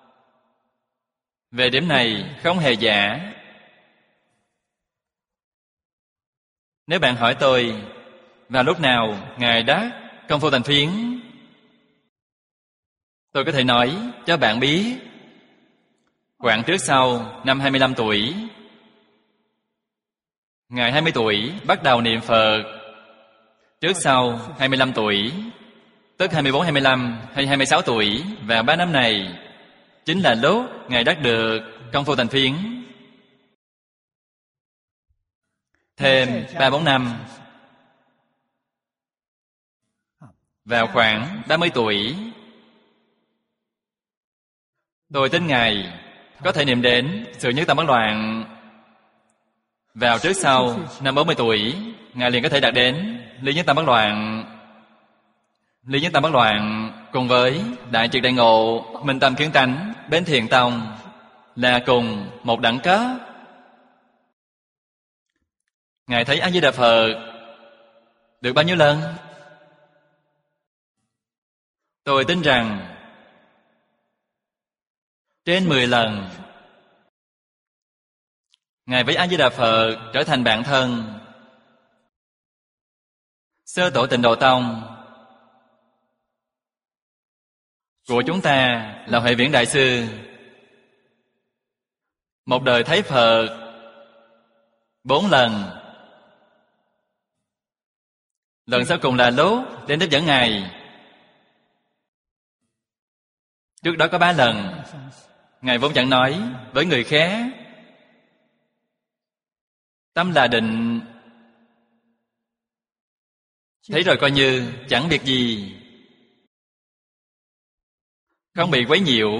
Về điểm này không hề giả. Nếu bạn hỏi tôi vào lúc nào Ngài đắc công phu thành phiến, tôi có thể nói cho bạn biết. Khoảng trước sau năm hai mươi lăm tuổi, Ngài hai mươi tuổi bắt đầu niệm Phật. Trước sau hai mươi lăm tuổi, tức hai mươi bốn, hai mươi lăm hay hai mươi sáu tuổi, và ba năm này chính là lúc Ngài đắc được công phu thành phiến. Thêm ba bốn năm, vào khoảng ba mươi tuổi, tôi tin Ngài có thể niệm đến sự nhất tâm bất loạn. Vào trước sau năm bốn mươi tuổi, Ngài liền có thể đạt đến lý nhất tâm bất loạn. Lý Nhất Tâm Bất Loạn cùng với Đại Triệt Đại Ngộ, Minh Tâm Kiến Tánh, Bến Thiện Tông là cùng một đẳng cấp. Ngài thấy A Di Đà Phật được bao nhiêu lần? Tôi tin rằng trên mười lần. Ngài với A Di Đà Phật trở thành bạn thân. Sơ tổ Tịnh Độ Tông của chúng ta là Huệ Viễn Đại Sư, một đời thấy Phật bốn lần. Lần sau cùng là lúc đến tiếp dẫn Ngài. Trước đó có ba lần. Ngài vốn chẳng nói với người khác. Tâm là định, thấy rồi coi như chẳng việc gì, không bị quấy nhiễu.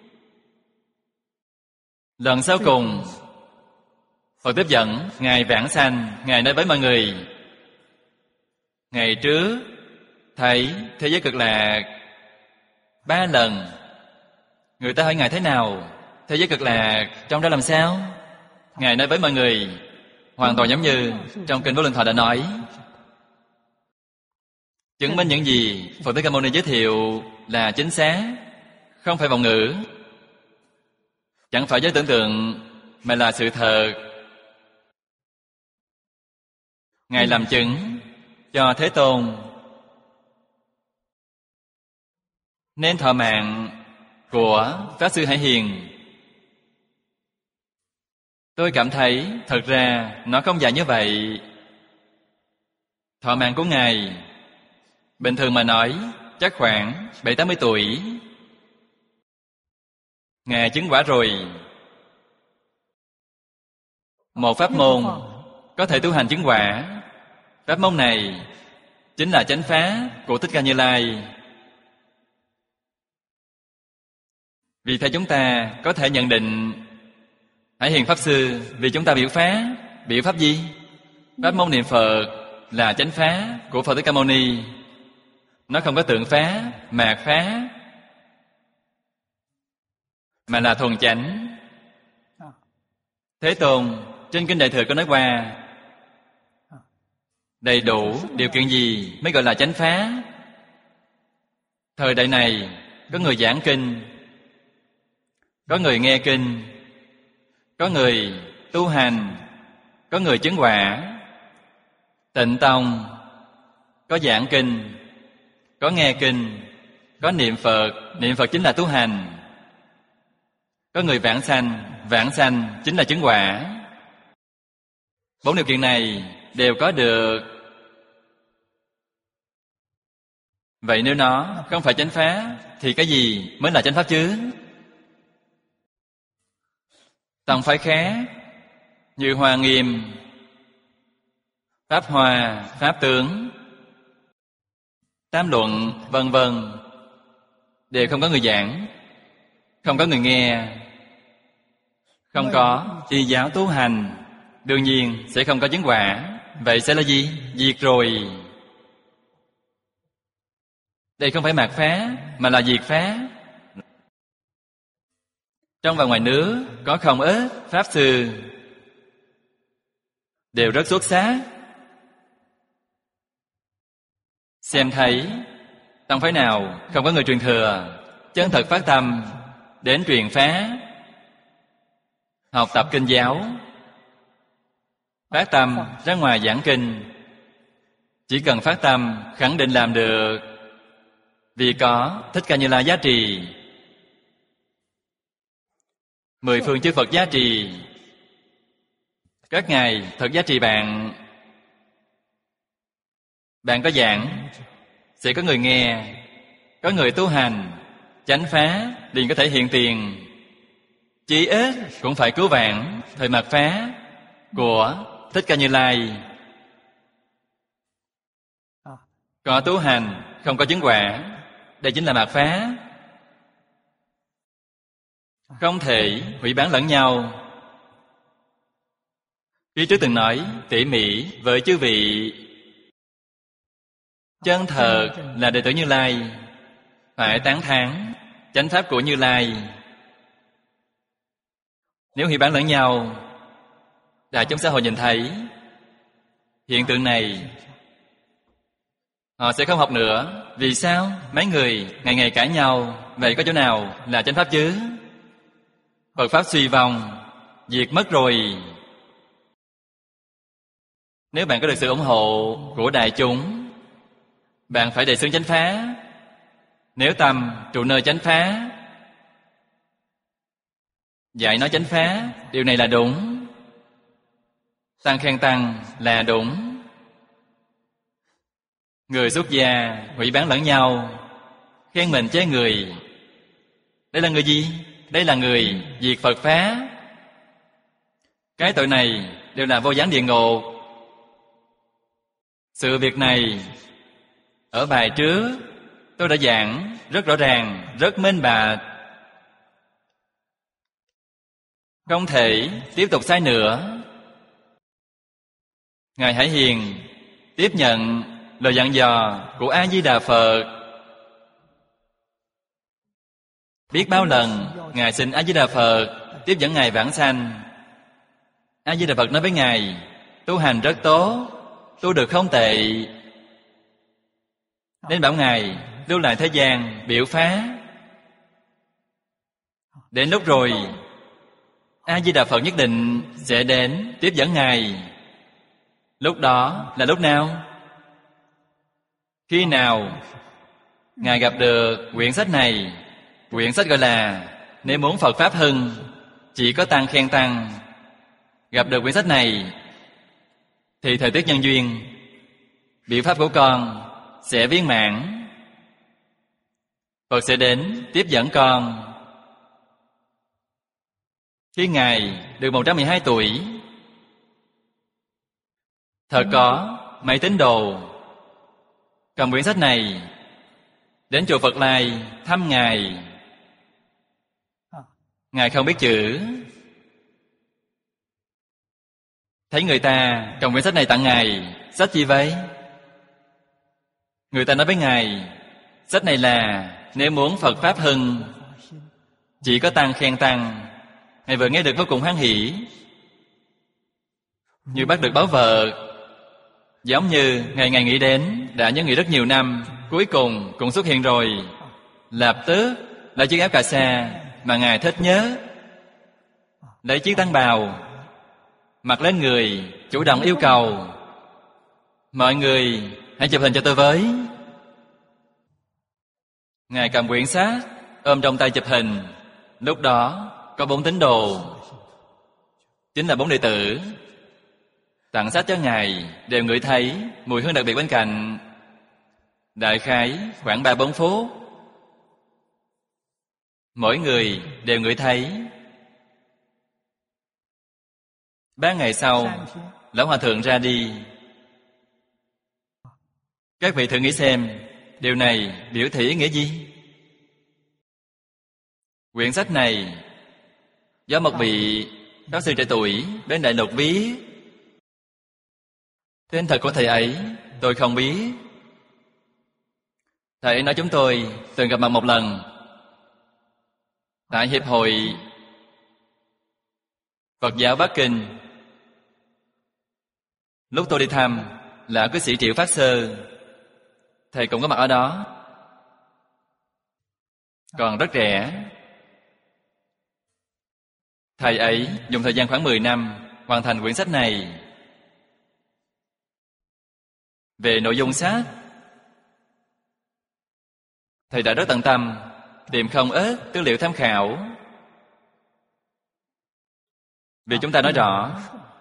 Lần sau cùng Phật tiếp dẫn Ngài vãng sanh. Ngài nói với mọi người: ngày trước thấy thế giới cực lạc ba lần. Người ta hỏi Ngài thế nào? Thế giới cực lạc trong đó làm sao? Ngài nói với mọi người hoàn toàn giống như trong Kinh Vô Lượng Thọ đã nói, chứng minh những gì Phật Thích Ca Mâu Ni giới thiệu là chính xác, không phải vọng ngữ, chẳng phải với tưởng tượng, mà là sự thật. Ngài làm chứng cho Thế Tôn, nên thọ mạng của Pháp Sư Hải Hiền. Tôi cảm thấy thật ra nó không dài như vậy. Thọ mạng của Ngài bình thường mà nói chắc khoảng bảy tám mươi tuổi. Ngài chứng quả rồi. Một pháp môn có thể tu hành chứng quả. Pháp môn này chính là chánh pháp của Thích Ca Như Lai. Vì thế chúng ta có thể nhận định Hải Hiền Pháp Sư vì chúng ta biểu pháp. Biểu pháp gì? Pháp môn niệm Phật là chánh pháp của Phật Thích Ca Mâu Ni. Nó không có tượng pháp, mạt pháp, mà là thuần chánh. Thế Tôn trên Kinh Đại Thừa có nói qua, đầy đủ điều kiện gì mới gọi là chánh pháp? Thời đại này có người giảng kinh, có người nghe kinh, có người tu hành, có người chứng quả. Tịnh Tông có giảng kinh, có nghe kinh, có niệm Phật. Niệm Phật chính là tu hành. Có người vãng sanh, vãng sanh chính là chứng quả. Bốn điều kiện này đều có được. Vậy nếu nó không phải chánh pháp thì cái gì mới là chánh pháp chứ? Tông phái khác như Hoa Nghiêm, Pháp Hoa, Pháp Tướng, Tam Luận, vân vân đều không có người giảng, không có người nghe, không có y giáo tu hành, đương nhiên sẽ không có chứng quả. Vậy sẽ là gì? Diệt rồi. Đây không phải mạt phá, mà là diệt phá. Trong và ngoài nước có không ít Pháp Sư đều rất xuất sắc. Xem thấy tông phái nào không có người truyền thừa, chân thật phát tâm đến truyền phá, học tập kinh giáo, phát tâm ra ngoài giảng kinh. Chỉ cần phát tâm khẳng định làm được, vì có Thích Ca Như Lai giá trì, mười phương chư Phật giá trì. Các ngài thật giá trị bạn. Bạn có giảng, sẽ có người nghe, có người tu hành, chánh phá liền có thể hiện tiền. Chỉ ít cũng phải cứu vãn thời mạt phá của Thích Ca Như Lai. Có tu hành, không có chứng quả, đây chính là mạt phá. Không thể hủy bán lẫn nhau. Phía trước từng nói tỉ mỉ với chư vị. Chân thật là đệ tử Như Lai, phải tán thán chánh pháp của Như Lai. Nếu hiểu bán lẫn nhau, đại chúng xã hội nhìn thấy hiện tượng này, họ sẽ không học nữa. Vì sao? Mấy người ngày ngày cãi nhau, vậy có chỗ nào là chánh pháp chứ? Phật pháp suy vong, diệt mất rồi. Nếu bạn có được sự ủng hộ của đại chúng, bạn phải đề xướng chánh phá. Nếu tâm trụ nơi chánh phá, dạy nói chánh phá, điều này là đúng. Tăng khen tăng là đúng. Người xuất gia hủy bán lẫn nhau, khen mình chế người. Đây là người gì? Đây là người diệt Phật phá. Cái tội này đều là vô gián địa ngục. Sự việc này ở bài trước tôi đã giảng rất rõ ràng, rất minh bạch. Không thể tiếp tục sai nữa. Ngài Hải Hiền tiếp nhận lời dặn dò của A Di Đà Phật. Biết bao lần Ngài xin A Di Đà Phật tiếp dẫn Ngài vãng sanh. A Di Đà Phật nói với Ngài, tu hành rất tốt, tu được không tệ, nên bảo Ngài lưu lại thế gian biểu phá. Đến lúc rồi, A Di Đà Phật nhất định sẽ đến tiếp dẫn Ngài. Lúc đó là lúc nào? Khi nào Ngài gặp được quyển sách này? Quyển sách gọi là Nếu muốn Phật Pháp hưng, chỉ có tăng khen tăng. Gặp được quyển sách này thì thời tiết nhân duyên, biểu pháp của con sẽ viên mãn. Phật sẽ đến tiếp dẫn con. Khi Ngài được một trăm mười hai tuổi, thật có mấy tín đồ cầm quyển sách này đến chùa Phật Lai thăm Ngài. Ngài không biết chữ, thấy người ta cầm quyển sách này tặng Ngài. Sách gì vậy? Người ta nói với Ngài, sách này là nếu muốn Phật Pháp hưng, chỉ có tăng khen tăng. Ngài vừa nghe được vô cùng hoan hỷ, như bắt được báu vật. Giống như Ngài Ngài nghĩ đến đã nhớ nghĩ rất nhiều năm, cuối cùng cũng xuất hiện rồi. Lập tức lấy chiếc áo cà sa mà Ngài thích nhớ, lấy chiếc tăng bào mặc lên người, chủ động yêu cầu mọi người hãy chụp hình cho tôi với. Ngài cầm quyển sách ôm trong tay chụp hình. Lúc đó có bốn tín đồ, chính là bốn đệ tử. Tặng sách cho Ngài, đều ngửi thấy mùi hương đặc biệt bên cạnh. Đại khái khoảng ba bốn phút, mỗi người đều ngửi thấy. Ba ngày sau, Lão Hòa Thượng ra đi. Các vị thử nghĩ xem, điều này biểu thị ý nghĩa gì? Quyển sách này do một vị giáo sư trẻ tuổi bên Đại Lục viết. Tên thật của thầy ấy tôi không biết. Thầy ấy nói chúng tôi từng gặp mặt một lần tại Hiệp hội Phật giáo Bắc Kinh. Lúc tôi đi thăm là cư sĩ Triệu Phát Sơ, thầy cũng có mặt ở đó. Còn rất trẻ. Thầy ấy dùng thời gian khoảng mười năm hoàn thành quyển sách này. Về nội dung sách, thầy đã rất tận tâm tìm không ít tư liệu tham khảo. Vì chúng ta nói rõ,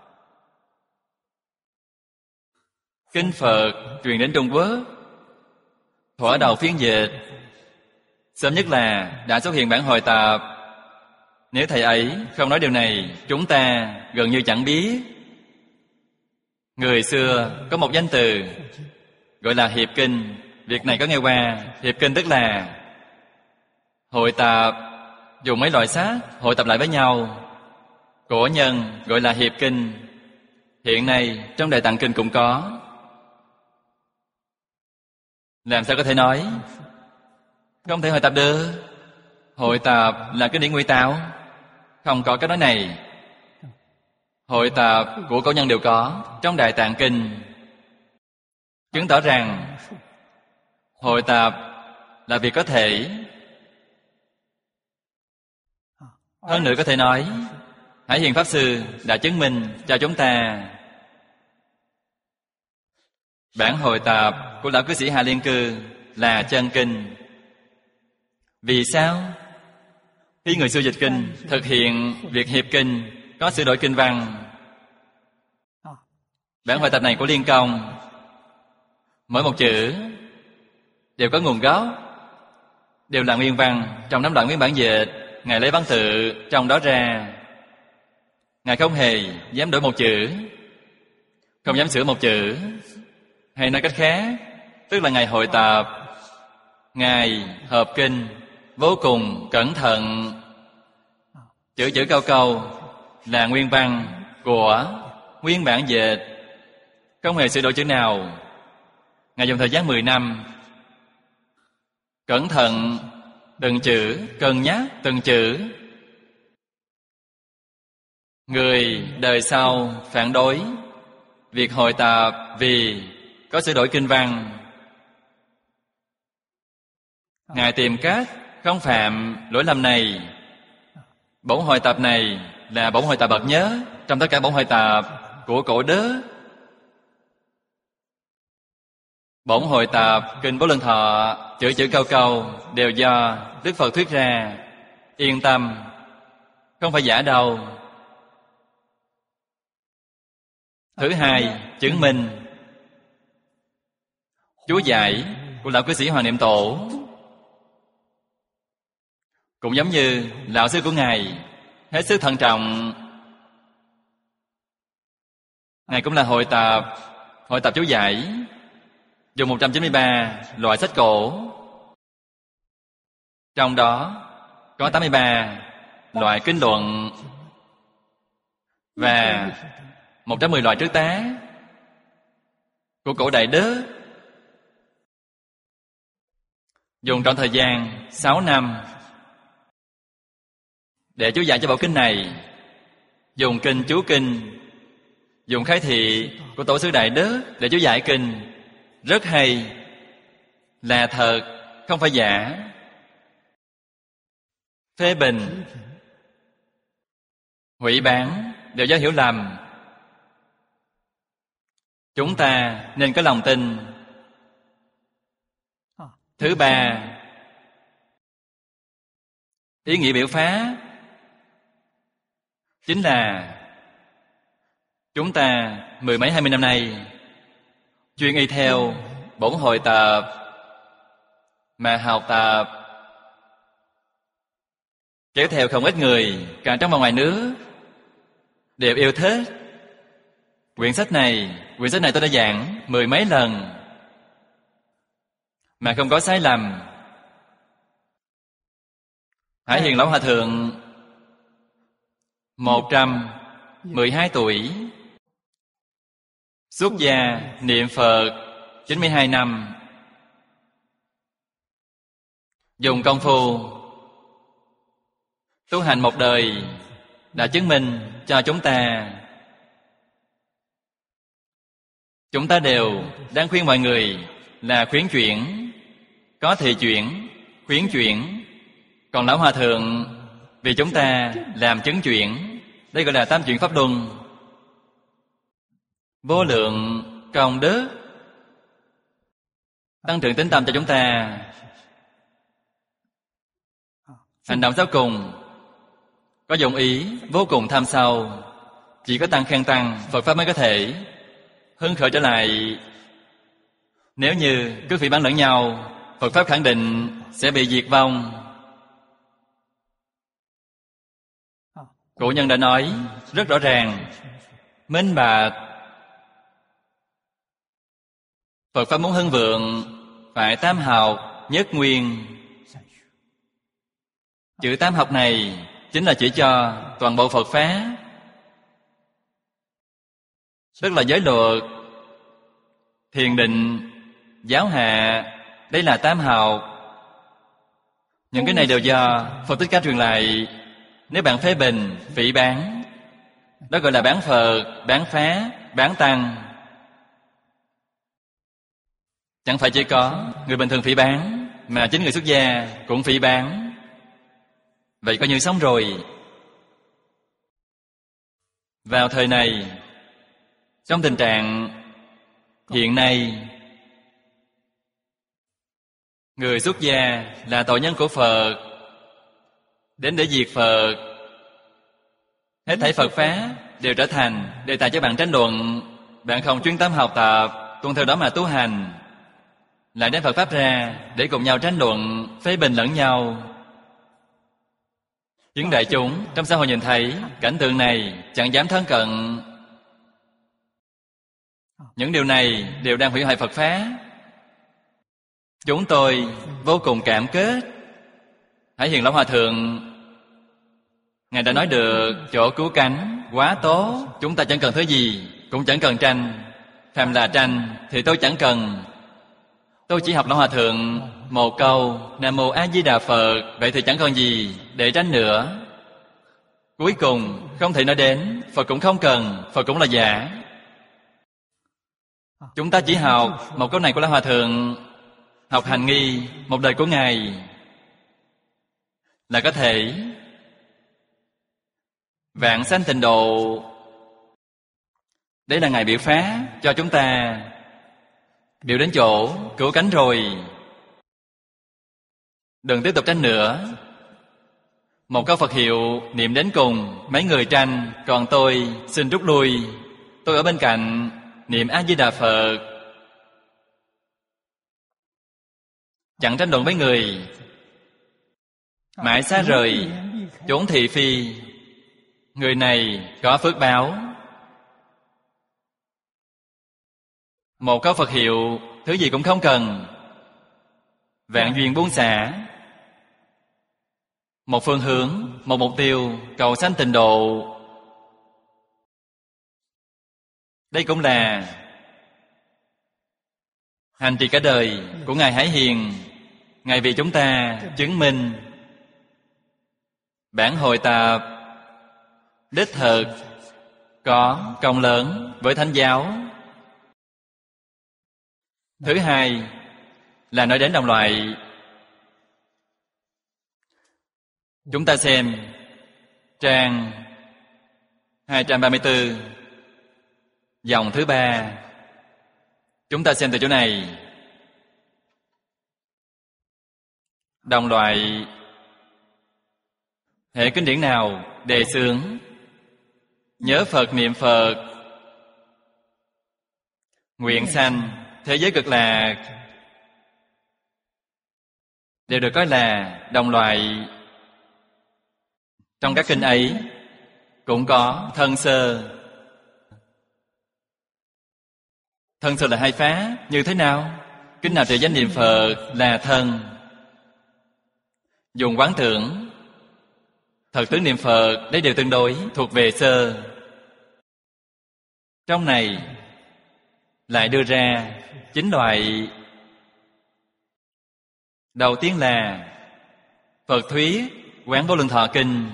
kinh Phật truyền đến Trung Quốc, thuở đầu phiên dịch, sớm nhất là đã xuất hiện bản hồi tập. Nếu thầy ấy không nói điều này, chúng ta gần như chẳng biết. Người xưa có một danh từ gọi là hiệp kinh. Việc này có nghe qua. Hiệp kinh tức là hội tập, dùng mấy loại sách hội tập lại với nhau. Cổ nhân gọi là hiệp kinh. Hiện nay trong Đại Tạng Kinh cũng có. Làm sao có thể nói? Không thể hội tập được. Hội tập là cái điển nguy tạo, không có cái nói này. Hội tập của cổ nhân đều có trong Đại Tạng Kinh, chứng tỏ rằng hội tập là việc có thể. Hơn nữa có thể nói, Hải Hiền Pháp Sư đã chứng minh cho chúng ta bản hội tập của lão cư sĩ Hạ Liên Cư là chân kinh. Vì sao? Khi người xưa dịch kinh, thực hiện việc hiệp kinh, có sửa đổi kinh văn. Bản hội tập này của Liên Công, mỗi một chữ đều có nguồn gốc, đều là nguyên văn. Trong năm đoạn nguyên bản dịch, Ngài lấy văn tự trong đó ra. Ngài không hề dám đổi một chữ, không dám sửa một chữ. Hay nói cách khác, tức là Ngài hội tập, Ngài hợp kinh vô cùng cẩn thận. Chữ chữ câu câu là nguyên văn của nguyên bản dịch, không hề sửa đổi chữ nào. Ngài dùng thời gian mười năm, cẩn thận từng chữ, cân nhắc từng chữ. Người đời sau phản đối việc hội tập vì có sửa đổi kinh văn. Ngài tìm cách không phạm lỗi lầm này. Bổn hội tập này là bổn hội tập bậc nhớ trong tất cả bổn hội tập của cổ đức. Bổn hội tập kinh Vô Lượng Thọ, chữ chữ câu câu đều do Đức Phật thuyết ra. Yên tâm, không phải giả đâu. Thứ hai, chứng minh chú giải của lão cư sĩ Hoàng Niệm Tổ cũng giống như lão sư của Ngài, hết sức thận trọng. Ngài cũng là hội tập, hội tập chú giải, dùng một trăm chín mươi ba loại sách cổ. Trong đó có tám mươi ba loại kinh luận và một trăm mười loại trứ tá của cổ Đại Đức. Dùng trọn thời gian sáu năm để chú giải cho bộ kinh này. Dùng kinh chú kinh, dùng khái thị của Tổ sư Đại Đức để chú giải kinh. Rất hay, là thật, không phải giả. Phê bình, hủy bán đều do hiểu lầm. Chúng ta nên có lòng tin. Thứ ba, ý nghĩa biểu phá chính là chúng ta mười mấy hai mươi năm nay chuyên y theo bổn hội tập mà học tập, kéo theo không ít người cả trong và ngoài nước đều yêu thích quyển sách này. Quyển sách này tôi đã giảng mười mấy lần mà không có sai lầm. Hải Hiền Lão Hòa Thượng một trăm mười hai tuổi, xuất gia niệm Phật chín mươi hai năm, dùng công phu tu hành một đời đã chứng minh cho chúng ta. Chúng ta đều đang khuyên mọi người là khuyến chuyển, có thể chuyển, khuyến chuyển. Còn Lão Hòa Thượng vì chúng ta làm chứng chuyển. Đây gọi là tam chuyển pháp luân, vô lượng công đức, tăng trưởng tín tâm cho chúng ta. Hành động sau cùng có dụng ý vô cùng tham sâu, chỉ có tăng khen tăng Phật pháp mới có thể hưng khởi trở lại. Nếu như cứ phỉ báng lẫn nhau, Phật pháp khẳng định sẽ bị diệt vong. Cổ nhân đã nói rất rõ ràng, minh bạch. Phật pháp muốn hưng vượng phải tam học nhất nguyên. Chữ tam học này chính là chỉ cho toàn bộ Phật pháp, tức là giới luật, thiền định, giáo hạ, Đây là tam học. Những cái này đều do Phật Thích Ca truyền lại. Nếu bạn phê bình, phỉ báng, đó gọi là bán Phật, bán Phá, bán Tăng. Chẳng phải chỉ có người bình thường phỉ báng, mà chính người xuất gia cũng phỉ báng. Vậy coi như xong rồi. Vào thời này, trong tình trạng hiện nay, người xuất gia là tội nhân của Phật, đến để diệt Phật. Hết thảy Phật Pháp đều trở thành đề tài cho bạn tranh luận. Bạn không chuyên tâm học tập, tuân theo đó mà tu hành, lại đem Phật Pháp ra để cùng nhau tranh luận, phê bình lẫn nhau. Những đại chúng trong xã hội nhìn thấy cảnh tượng này chẳng dám thân cận. Những điều này đều đang hủy hoại Phật Pháp. Chúng tôi vô cùng cảm kết. Hải Hiền Lão Hòa Thượng, Ngài đã nói được chỗ cứu cánh quá tốt. Chúng ta chẳng cần thứ gì, cũng chẳng cần tranh. Phàm là tranh thì tôi chẳng cần. Tôi chỉ học Lão Hòa Thượng một câu Nam Mô A Di Đà Phật, vậy thì chẳng còn gì để tranh nữa. Cuối cùng không thể nói đến Phật cũng không cần, Phật cũng là giả. Chúng ta chỉ học một câu này của Lão Hòa Thượng, học hành nghi một đời của Ngài, là có thể vãng sanh tịnh độ. Đấy là Ngài biểu phá cho chúng ta, biểu đến chỗ cứu cánh rồi. Đừng tiếp tục tranh nữa. Một câu Phật hiệu niệm đến cùng, mấy người tranh, còn tôi xin rút lui. Tôi ở bên cạnh niệm A Di Đà Phật, chẳng tranh luận với người. Mãi xa rời chốn thị phi, người này có phước báo. Một câu Phật hiệu, thứ gì cũng không cần, vạn duyên buông xả. Một phương hướng, một mục tiêu, cầu sanh tịnh độ. Đây cũng là hành trì cả đời của Ngài Hải Hiền. Ngài vì chúng ta chứng minh bản hội tập đích thực có công lớn với Thánh giáo. Thứ hai là nói đến đồng loại. Chúng ta xem trang hai trăm ba mươi tư, dòng thứ ba. Chúng ta xem từ chỗ này. Đồng loại, hệ kinh điển nào đề xướng nhớ Phật, niệm Phật, nguyện sanh thế giới cực lạc, đều được coi là đồng loại. Trong các kinh ấy cũng có thân sơ. Thân sơ là hai phá. Như thế nào? Kinh nào trì danh niệm Phật là thân, dùng quán tưởng, thật tướng niệm Phật, đấy đều tương đối thuộc về sơ. Trong này lại đưa ra chín loại. Đầu tiên là Phật thuyết Quán Vô Lượng Thọ Kinh.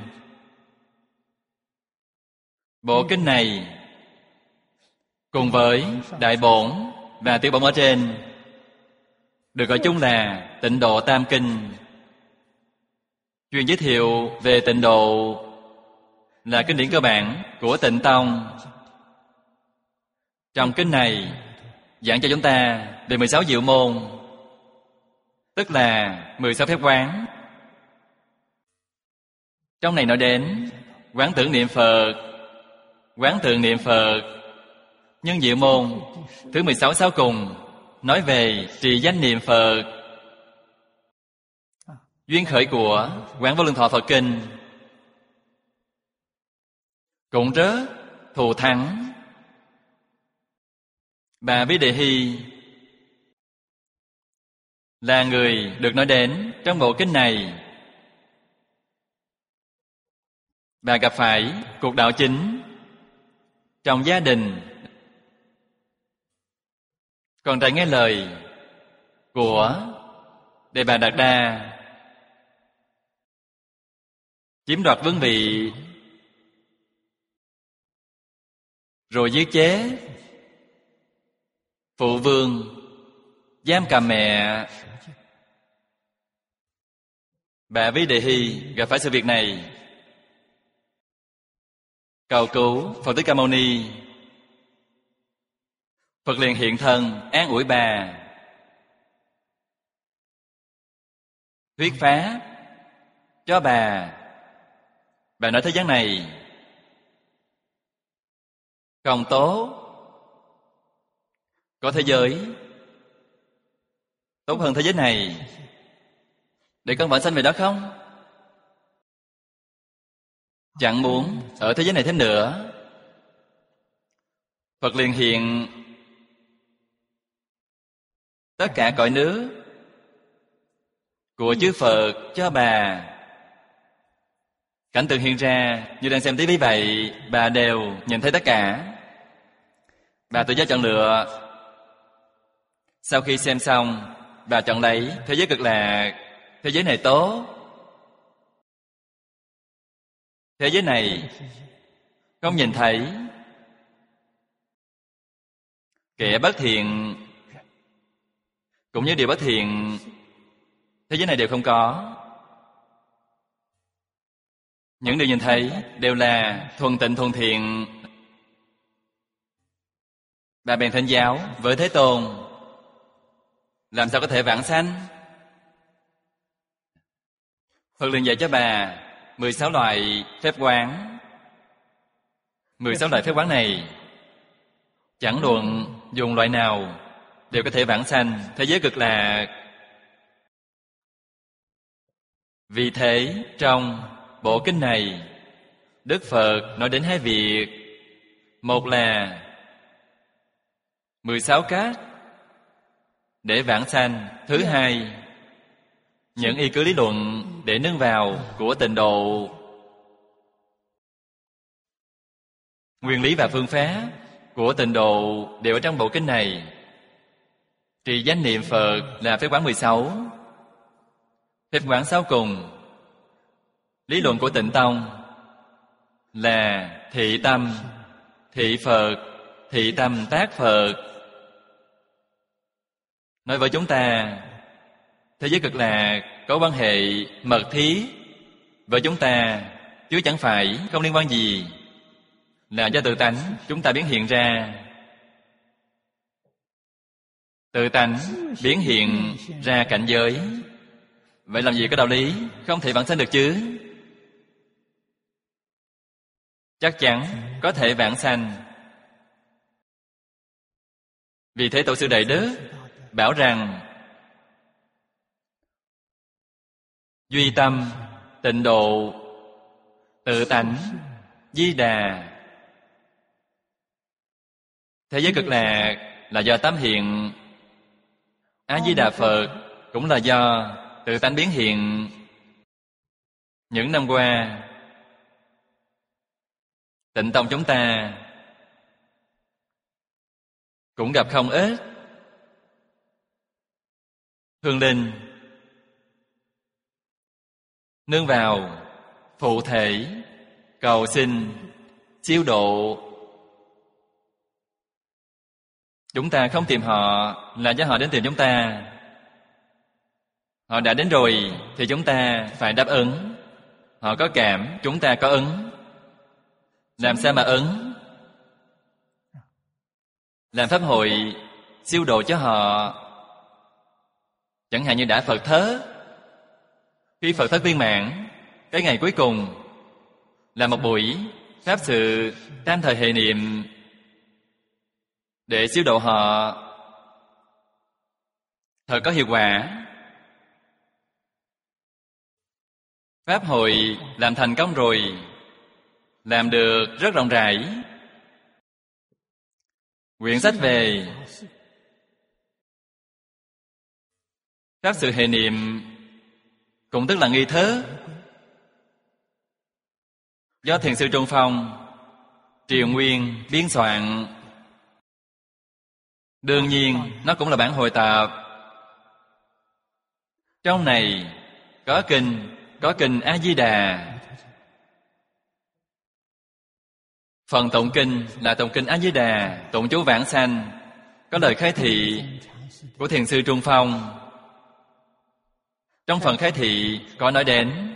Bộ kinh này cùng với Đại Bổn và Tiểu Bổn ở trên được gọi chung là Tịnh Độ Tam Kinh. Chuyên giới thiệu về tịnh độ, là kinh điển cơ bản của Tịnh Tông. Trong kinh này giảng cho chúng ta về mười sáu diệu môn, tức là mười sáu phép quán. Trong này nói đến quán tưởng niệm Phật, quán tưởng niệm Phật. Nhưng diệu môn thứ mười sáu sau cùng nói về trì danh niệm Phật. Duyên khởi của Quán Vô Lượng Thọ Phật Kinh cũng rất thù thắng. Bà Bí Đề Hy là người được nói đến trong bộ kinh này. Bà gặp phải cuộc đảo chính trong gia đình, còn trải nghe lời của Đề Bà Đạt Đa chiếm đoạt vương vị, rồi giết chế phụ vương, giam cầm mẹ. Bà Vi Đề Hy gặp phải sự việc này, cầu cứu Phật Thích Ca Mâu Ni. Phật liền hiện thân an ủi bà, thuyết pháp cho bà. Bà nói thế gian này không tốt, có thế giới tốt hơn thế giới này, để con vãng sanh về đó không? Chẳng muốn ở thế giới này thêm nữa. Phật liền hiện tất cả cõi nước của chư Phật cho bà. Cảnh tượng hiện ra như đang xem tivi vậy, bà đều nhìn thấy tất cả. Bà tự do chọn lựa. Sau khi xem xong, bà chọn lấy thế giới cực lạc. Thế giới này tốt, thế giới này không nhìn thấy. Kẻ bất thiện cũng như điều bất thiện, thế giới này đều không có. Những điều nhìn thấy đều là thuần tịnh thuần thiện. Bà bèn thỉnh giáo với Thế Tôn, làm sao có thể vãng sanh? Phật liền dạy cho bà mười sáu loại phép quán. mười sáu loại phép quán này, chẳng luận dùng loại nào đều có thể vãng sanh thế giới cực lạc. Vì thế trong bộ kinh này, Đức Phật nói đến hai việc. Một là mười sáu cách để vãng sanh. Thứ hai, những y cứ lý luận để nương vào của tịnh độ. Nguyên lý và phương pháp của tịnh độ đều ở trong bộ kinh này. Trì danh niệm Phật là phép quán mười sáu. Phép quán sau cùng, lý luận của Tịnh Tông là thị tâm, thị Phật, thị tâm tác Phật. Nói với chúng ta, thế giới cực lạc có quan hệ mật thiết với chúng ta, chứ chẳng phải không liên quan gì, là do tự tánh chúng ta biến hiện ra. Tự tánh biến hiện ra cảnh giới. Vậy làm gì có đạo lý không thể vãng sanh được chứ? Chắc chắn có thể vãng sanh. Vì thế Tổ sư Đại Đức bảo rằng duy tâm, tịnh độ, tự tánh, di đà. Thế giới cực lạc là do tám hiện. A Di Đà Phật cũng là do tự tánh biến hiện. Những năm qua, Tịnh Tông chúng ta cũng gặp không ít hương linh nương vào phụ thể cầu xin siêu độ. Chúng ta không tìm họ là do họ đến tìm chúng ta. Họ đã đến rồi thì chúng ta phải đáp ứng. Họ có cảm, chúng ta có ứng. Làm sao mà ứng? Làm pháp hội siêu độ cho họ. Chẳng hạn như đã Phật thất. Khi Phật thất viên mãn, cái ngày cuối cùng là một buổi pháp sự tam thời hệ niệm để siêu độ họ, thật có hiệu quả. Pháp hội làm thành công rồi, làm được rất rộng rãi. Quyển sách về pháp sự hệ niệm, cũng tức là nghi thức, do Thiền sư Trung Phong Triều Nguyên biên soạn. Đương nhiên nó cũng là bản hội tập. Trong này có kinh, có kinh A Di Đà. Phần tụng kinh là tụng kinh A Di Đà, tụng chú vãng sanh, có lời khai thị của Thiền sư Trung Phong. Trong phần khai thị có nói đến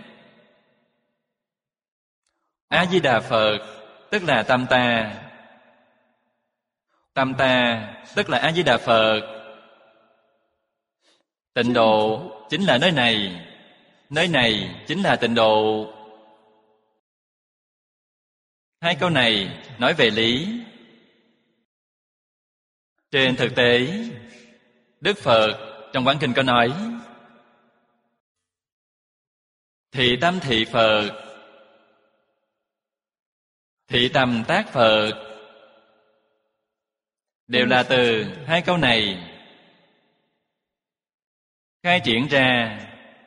A Di Đà Phật tức là tâm ta, tâm ta tức là A Di Đà Phật. Tịnh độ chính là nơi này, nơi này chính là tịnh độ. Hai câu này nói về lý. Trên thực tế, Đức Phật trong Quán Kinh có nói: thị tâm thị Phật, thị tâm tác Phật, đều là từ hai câu này khai triển ra.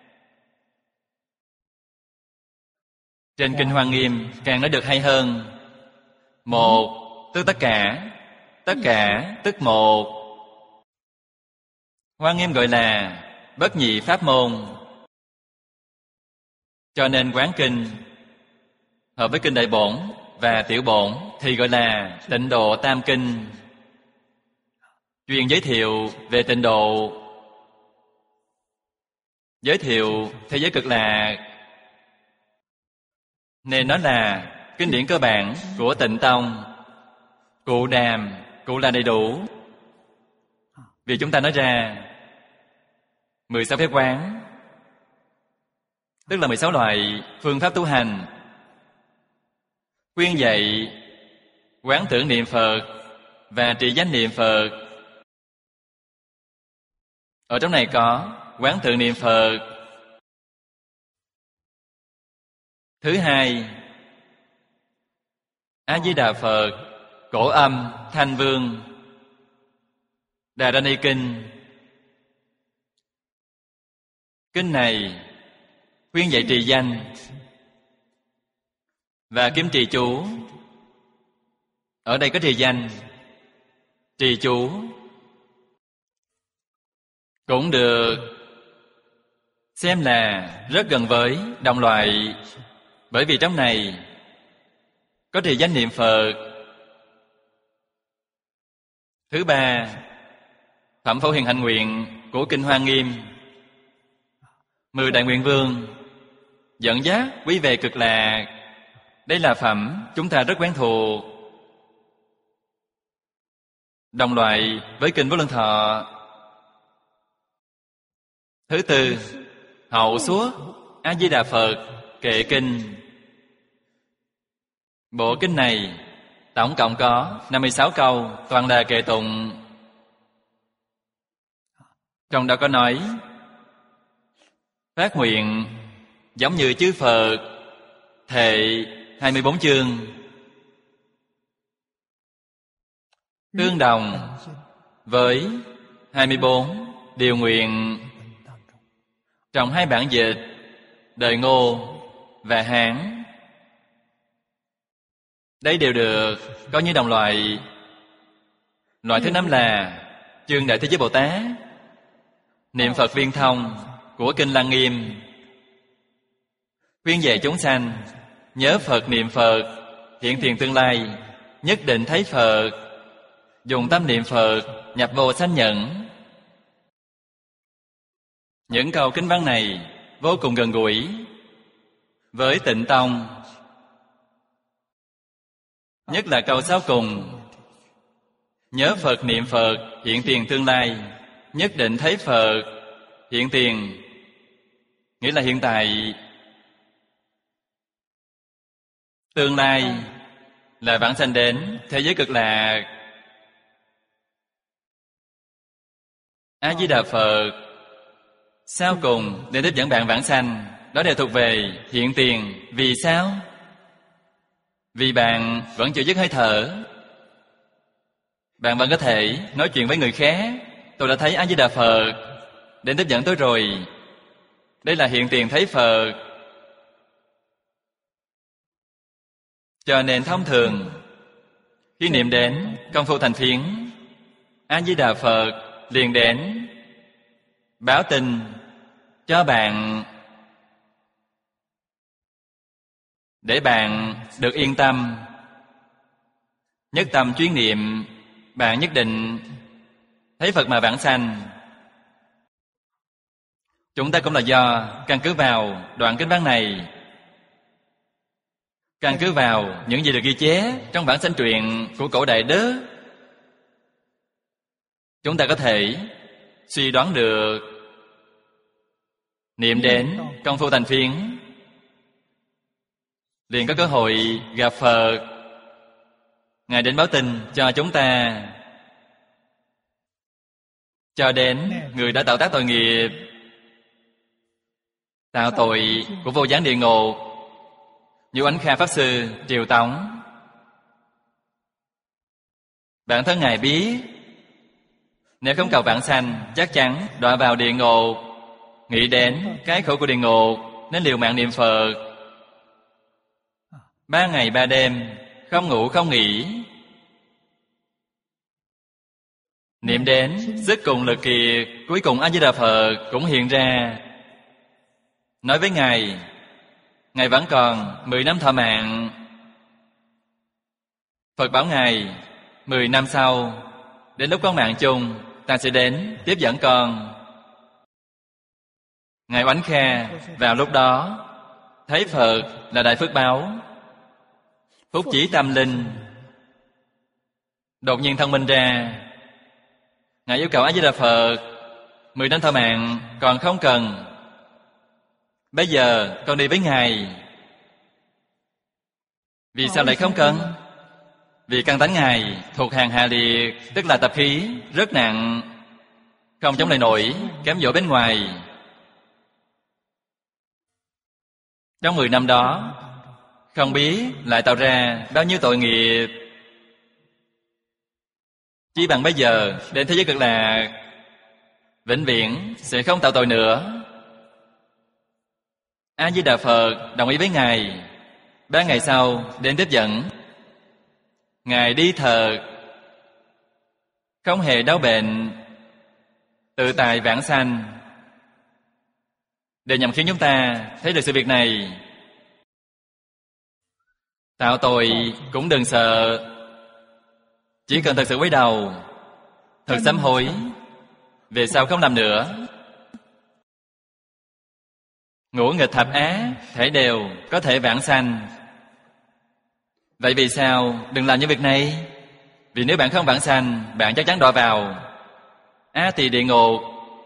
Trên Kinh Hoa Nghiêm càng nói được hay hơn. Một tức tất cả, tất cả tức một. Hoa Nghiêm gọi là bất nhị pháp môn. Cho nên Quán Kinh hợp với Kinh Đại Bổn và Tiểu Bổn thì gọi là Tịnh Độ Tam Kinh, chuyên giới thiệu về tịnh độ, giới thiệu thế giới cực lạc, nên nó là kinh điển cơ bản của Tịnh Tông. Cụ đàm, cụ là đầy đủ. Vì chúng ta nói ra mười sáu phép quán, tức là mười sáu loại phương pháp tu hành, khuyên dạy quán tưởng niệm Phật và trì danh niệm Phật. Ở trong này có quán tưởng niệm Phật. Thứ hai, A Di Đà Phật Cổ Âm Thanh Vương Đà Ra Ni Kinh. Kinh này khuyên dạy trì danh và kiếm trì chú. Ở đây có trì danh, trì chú cũng được xem là rất gần với đồng loại, bởi vì trong này có trì danh niệm Phật. Thứ ba, Phẩm Phổ Hiền Hạnh Nguyện của Kinh Hoa Nghiêm. Mười Đại Nguyện Vương dẫn dắt quý về cực lạc. Đây là phẩm chúng ta rất quen thuộc, đồng loại với Kinh Vô Lượng Thọ. Thứ tư, Hậu Suốt A Di Đà Phật Kệ Kinh. Bộ kinh này tổng cộng có năm mươi sáu câu, toàn là kệ tụng. Trong đó có nói: phát nguyện giống như chư Phật, thệ hai mươi bốn chương, tương đồng với hai mươi bốn điều nguyện. Trong hai bản dịch Đời Ngô và Hán, đây đều được coi như đồng loại. Loại thứ năm là chương Đại Thế Giới Bồ Tát Niệm Phật Viên Thông của Kinh Lăng Nghiêm, khuyên dạy chúng sanh nhớ Phật niệm Phật, hiện tiền tương lai nhất định thấy Phật, dùng tâm niệm Phật nhập vô sanh nhẫn. Những câu kinh văn này vô cùng gần gũi với Tịnh Tông, nhất là câu sau cùng: nhớ Phật niệm Phật, hiện tiền tương lai nhất định thấy Phật. Hiện tiền nghĩa là hiện tại, tương lai là vãng sanh đến thế giới cực lạc. A Di Đà Phật sau cùng để tiếp dẫn bạn vãng sanh, đó đều thuộc về hiện tiền. Vì sao? Vì bạn vẫn chưa dứt hơi thở, bạn vẫn có thể nói chuyện với người khác: tôi đã thấy A Di Đà Phật đến tiếp dẫn tôi rồi. Đây là hiện tiền thấy Phật. Cho nên thông thường khi niệm đến công phu thành phiến A Di Đà Phật liền đến báo tin cho bạn, để bạn được yên tâm. Nhất tâm chuyên niệm, bạn nhất định thấy Phật mà vãng sanh. Chúng ta cũng là do căn cứ vào đoạn kinh văn này, căn cứ vào những gì được ghi chép trong bản sanh truyện của cổ Đại Đức, chúng ta có thể suy đoán được niệm đến công phu thành phiến, liền có cơ hội gặp Phật. Ngài đến báo tin cho chúng ta, cho đến người đã tạo tác tội nghiệp, tạo tội của vô gián địa ngục, như Ánh Kha Pháp Sư triều tống. Bản thân Ngài biết, nếu không cầu vãng sanh, chắc chắn đọa vào địa ngục. Nghĩ đến cái khổ của địa ngục, nên liều mạng niệm Phật. Ba ngày ba đêm, không ngủ không nghỉ, niệm đến sức cùng lực kiệt. Cuối cùng A Di Đà Phật cũng hiện ra, nói với Ngài, Ngài vẫn còn mười năm thọ mạng. Phật bảo Ngài, mười năm sau, đến lúc con mạng chung, ta sẽ đến tiếp dẫn con. Ngài Oánh Kha vào lúc đó thấy Phật là đại phước báo, phúc chỉ tâm linh, đột nhiên thông minh ra. Ngài yêu cầu A Di Đà Phật, mười năm thọ mạng còn không cần, bây giờ con đi với Ngài. Vì sao lại không cần? Vì căn tánh Ngài thuộc hàng hạ liệt, tức là tập khí rất nặng, không chống lại nổi cám dỗ bên ngoài. Trong mười năm đó, không biết lại tạo ra bao nhiêu tội nghiệp. Chỉ bằng bây giờ đến thế giới cực lạc, vĩnh viễn sẽ không tạo tội nữa. A Di Đà Phật đồng ý với Ngài. Ba ngày sau đến tiếp dẫn. Ngài đi thật, không hề đau bệnh, tự tại vãng sanh. Để nhằm khiến chúng ta thấy được sự việc này. Tạo tội cũng đừng sợ, chỉ cần thật sự quay đầu, thật sám hối, về sau không làm nữa. Ngũ nghịch thập ác thể đều có thể vãng sanh. Vậy vì sao đừng làm những việc này? Vì nếu bạn không vãng sanh, bạn chắc chắn đọa vào A Tỳ địa ngục.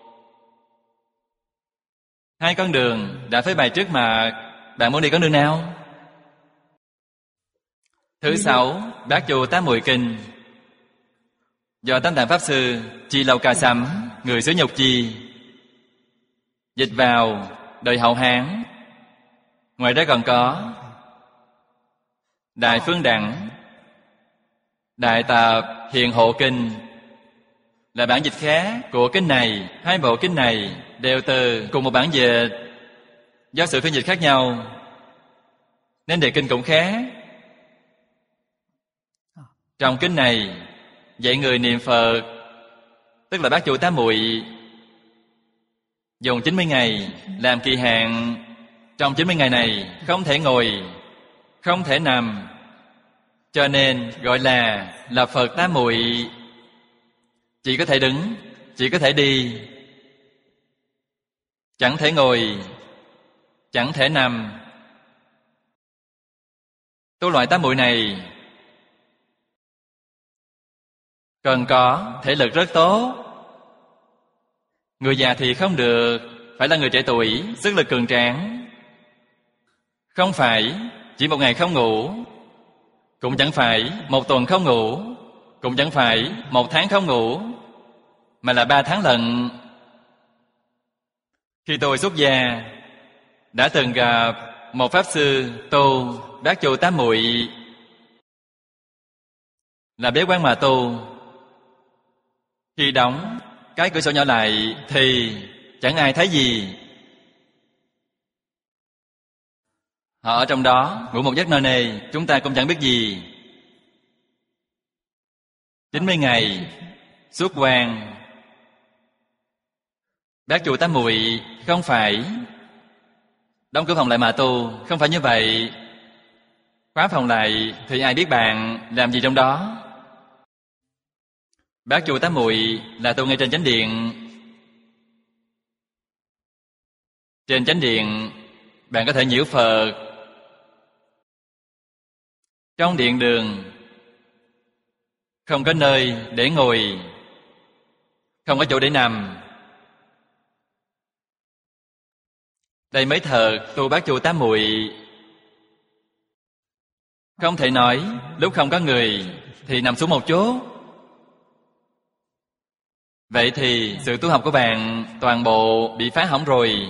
Hai con đường đã phơi bày trước mà, bạn muốn đi con đường nào? Thứ sáu, Bát Chu Tám Muội Kinh, do Tam Tạng Pháp Sư Chi Lâu Ca Sắm, người xứ Nhục Chi, dịch vào đời Hậu Hán. Ngoài ra còn có Đại Phương Đẳng, Đại Tập Hiền Hộ Kinh, là bản dịch khác của kinh này. Hai bộ kinh này đều từ cùng một bản dịch, do sự phiên dịch khác nhau nên đề kinh cũng khác. Trong kinh này dạy người niệm Phật, tức là Bát Chu Tám Muội, dùng chín mươi ngày làm kỳ hạn. Trong chín mươi ngày này không thể ngồi, không thể nằm, cho nên gọi là là Phật Tám Muội. Chỉ có thể đứng, chỉ có thể đi, chẳng thể ngồi, chẳng thể nằm. Tu loại tám muội này cần có thể lực rất tốt. Người già thì không được, phải là người trẻ tuổi, sức lực cường tráng. Không phải chỉ một ngày không ngủ, cũng chẳng phải một tuần không ngủ, cũng chẳng phải một tháng không ngủ, mà là ba tháng lận. Khi tôi xuất gia, đã từng gặp một Pháp Sư tu Bát Chu Tám Muội, là bế quan mà tu. Khi đóng cái cửa sổ nhỏ lại thì chẳng ai thấy gì. Họ ở trong đó ngủ một giấc nơ nê, chúng ta cũng chẳng biết gì. chín mươi ngày xuất quan, Bác chủ tám muội không phải đóng cửa phòng lại mà tu, không phải như vậy. Khóa phòng lại thì ai biết bạn làm gì trong đó. Bác chủ tám muội là tu ngay trên chánh điện. Trên chánh điện bạn có thể nhiễu Phật. Trong điện đường không có nơi để ngồi, không có chỗ để nằm. Đây mới thật tu bát chu tám muội. Không thể nói lúc không có người thì nằm xuống một chỗ. Vậy thì sự tu học của bạn toàn bộ bị phá hỏng rồi.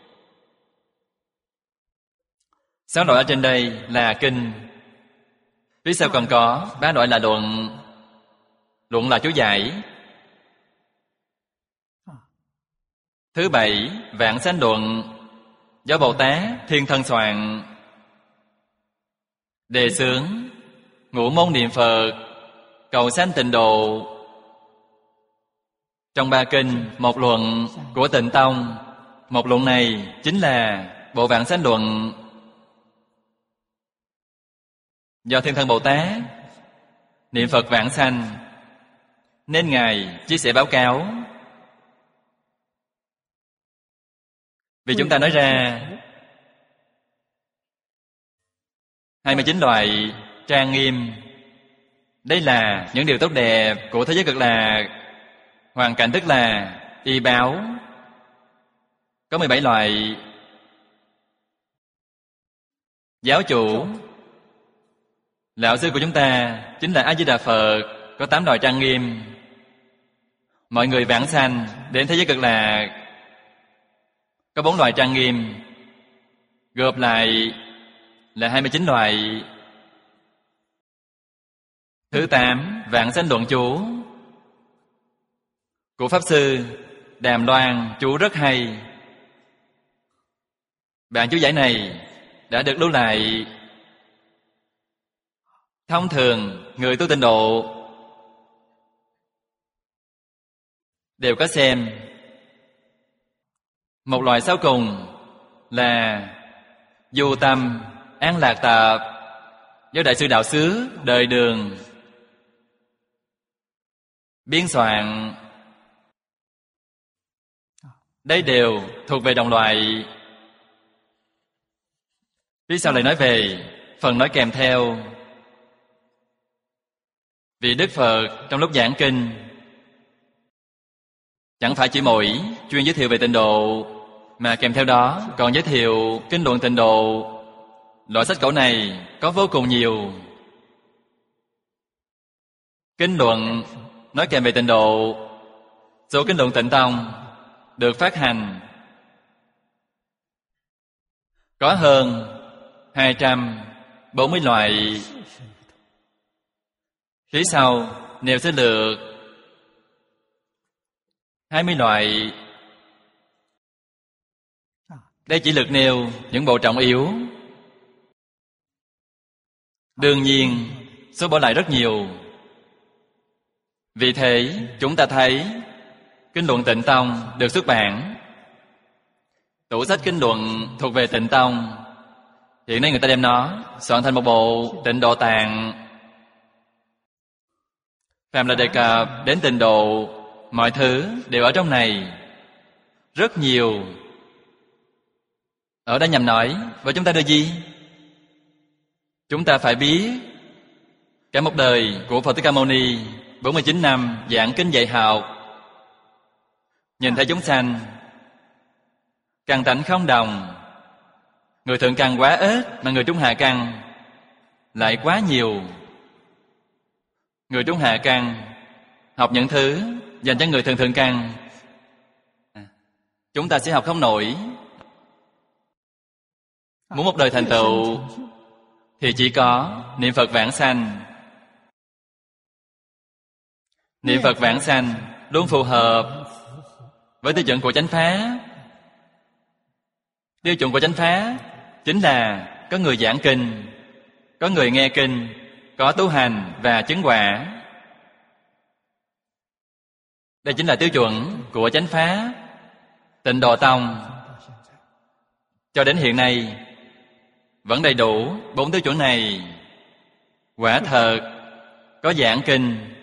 Sáu loại ở trên đây là kinh. Phía sau còn có ba loại là luận. Luận là chú giải. Thứ bảy, Vãng Sanh Luận, do Bồ Tát Thiên Thân soạn. Đề xướng ngũ môn niệm Phật, cầu sanh tịnh độ. Trong ba kinh, một luận của Tịnh Tông. Một luận này chính là Bộ Vãng Sanh Luận, do Thiên Thân Bồ Tát niệm Phật vãng sanh, nên Ngài chia sẻ báo cáo. Vì chúng ta nói ra hai mươi chín loại trang nghiêm. Đây là những điều tốt đẹp của thế giới cực lạc. Hoàn cảnh tức là y báo. Có mười bảy loại. Giáo chủ, lão sư của chúng ta chính là A Di Đà Phật, có tám loại trang nghiêm. Mọi người vãng sanh đến thế giới cực lạc có bốn loại trang nghiêm, gộp lại là hai mươi chín loại. Thứ tám, Vãng Sanh Luận chú của Pháp Sư Đàm Loan, chú rất hay. Bản chú giải này đã được lưu lại. Thông thường người tu tịnh độ đều có xem. Một loại sau cùng là Du Tâm An Lạc Tập, do Đại sư Đạo Xứ Đời Đường biên soạn. Đây đều thuộc về đồng loại. Phía sau lại nói về phần nói kèm theo. Vì Đức Phật trong lúc giảng kinh chẳng phải chỉ mỗi chuyên giới thiệu về tịnh độ, mà kèm theo đó còn giới thiệu kinh luận tịnh độ. Loại sách cổ này có vô cùng nhiều. Kinh luận nói kèm về tịnh độ. Số kinh luận Tịnh Tông được phát hành có hơn hai trăm bốn mươi loại. Phía sau nêu sơ lược hai mươi loại. Đây chỉ lược nêu những bộ trọng yếu. Đương nhiên số bỏ lại rất nhiều. Vì thế chúng ta thấy kinh luận Tịnh Tông được xuất bản. Tủ sách kinh luận thuộc về Tịnh Tông. Hiện nay người ta đem nó soạn thành một bộ Tịnh Độ Tạng. Phàm là đề cập đến tịnh độ, mọi thứ đều ở trong này. Rất nhiều. Ở đây nhằm nói với chúng ta điều gì? Chúng ta phải biết cả một đời của Phật Thích Ca Mâu Ni, bốn mươi chín năm giảng kinh dạy học, nhìn thấy chúng sanh căn tánh không đồng. Người thượng căn quá ít, mà người trung hạ căn lại quá nhiều. Người trung hạ căn học những thứ dành cho người thường thượng căn, chúng ta sẽ học không nổi. Muốn một đời thành tựu thì chỉ có niệm Phật vãng sanh. Niệm Phật vãng sanh luôn phù hợp với tiêu chuẩn của chánh pháp. Tiêu chuẩn của chánh pháp chính là có người giảng kinh, có người nghe kinh, có tu hành và chứng quả. Đây chính là tiêu chuẩn của chánh pháp. Tịnh Độ Tông cho đến hiện nay vẫn đầy đủ bốn tiêu chuẩn này. Quả thật có giảng kinh,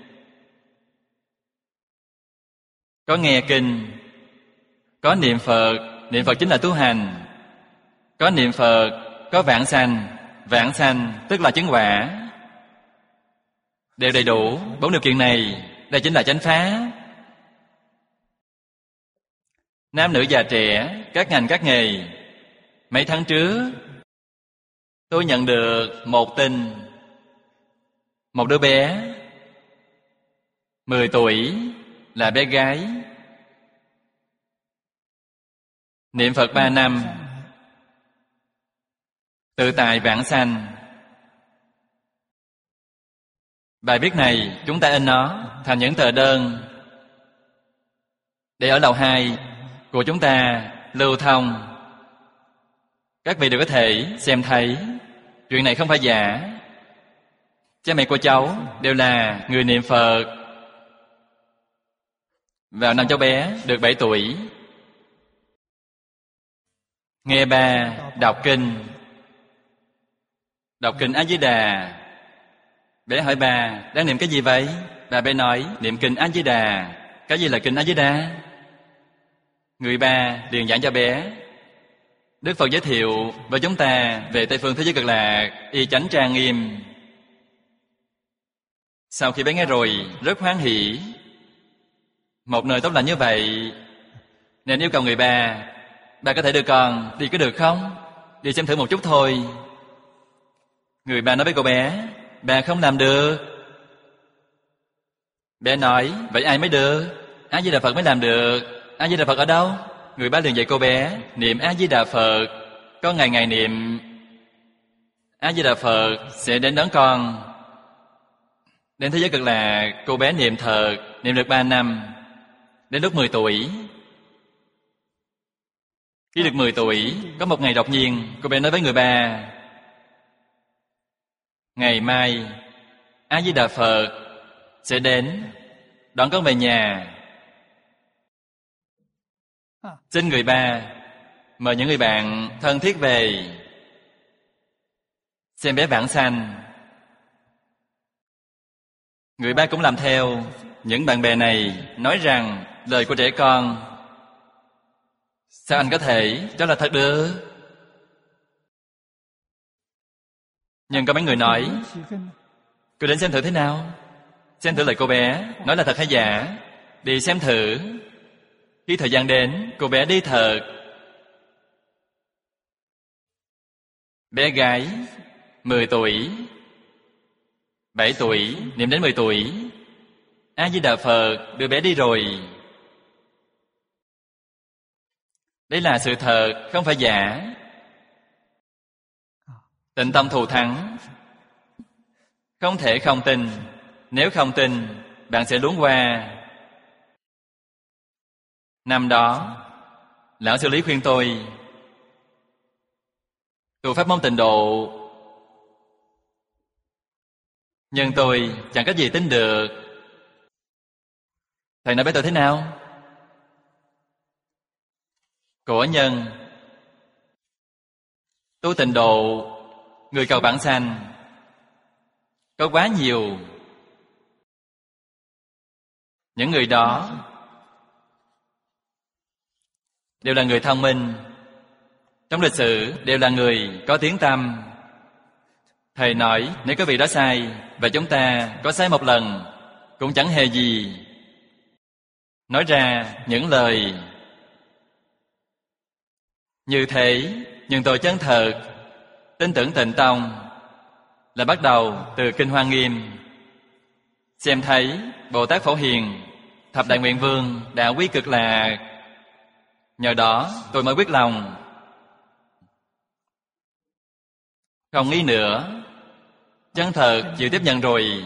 có nghe kinh, có niệm Phật. Niệm Phật chính là tu hành. Có niệm Phật, có vãng sanh. Vãng sanh tức là chứng quả. Đều đầy đủ bốn điều kiện này. Đây chính là chánh pháp. Nam nữ già trẻ, các ngành các nghề. Mấy tháng trước tôi nhận được một tin. Một đứa bé mười tuổi, là bé gái, niệm Phật ba năm, tự tại vãng sanh. Bài viết này chúng ta in nó thành những tờ đơn để ở lầu hai của chúng ta lưu thông. Các vị đều có thể xem thấy. Chuyện này không phải giả. Cha mẹ của cháu đều là người niệm Phật. Vào năm cháu bé được bảy tuổi, nghe ba đọc kinh, đọc kinh A Di Đà. Bé hỏi bà, đang niệm cái gì vậy? Bà bé nói, niệm kinh A Di Đà. Cái gì là kinh A Di Đà? Người ba liền giảng cho bé. Đức Phật giới thiệu với chúng ta về Tây phương thế giới cực lạc, y chánh trang nghiêm. Sau khi bé nghe rồi rất hoan hỷ. Một nơi tốt lành như vậy, nên yêu cầu người ba, bà có thể đưa con đi có được không? Đi xem thử một chút thôi. Người ba nói với cô bé, bà không làm được. Bé nói, vậy ai mới được? A Di Đà Phật mới làm được. A Di Đà Phật ở đâu? Người ba liền dạy cô bé niệm A Di Đà Phật. Con ngày ngày niệm A Di Đà Phật sẽ đến đón con. Đến thế giới cực lạc, cô bé niệm thật, niệm được ba năm. Đến lúc mười tuổi, khi được mười tuổi, có một ngày đột nhiên, cô bé nói với người ba, ngày mai A Di Đà Phật sẽ đến đón con về nhà. Xin người ba mời những người bạn thân thiết về xem bé vãng sanh. Người ba cũng làm theo. Những bạn bè này nói rằng lời của trẻ con, sao anh có thể cho là thật được? Nhưng có mấy người nói, cứ đến xem thử thế nào. Xem thử lời cô bé nói là thật hay giả. Đi xem thử. Khi thời gian đến, cô bé đi thật. Bé gái mười tuổi, bảy tuổi, niệm đến mười tuổi, A Di Đà Phật đưa bé đi rồi. Đây là sự thật, không phải giả. Tịnh tâm thù thắng. Không thể không tin. Nếu không tin, bạn sẽ luống qua. Năm đó, Lão Sư Lý khuyên tôi tu pháp môn Tịnh Độ, nhưng tôi chẳng có gì tin được. Thầy nói với tôi thế nào? Của nhân tu Tịnh Độ, người cầu vãng sanh có quá nhiều. Những người đó đều là người thông minh, trong lịch sử đều là người có tiếng tăm. Thầy nói nếu có vị đó sai, và chúng ta có sai một lần cũng chẳng hề gì. Nói ra những lời như thế, nhưng tôi chân thật tin tưởng Tịnh Tông là bắt đầu từ Kinh Hoa Nghiêm. Xem thấy Bồ Tát Phổ Hiền, Thập Đại Nguyện Vương đã quy cực lạc. Nhờ đó tôi mới quyết lòng không nghĩ nữa, chân thật chịu tiếp nhận rồi.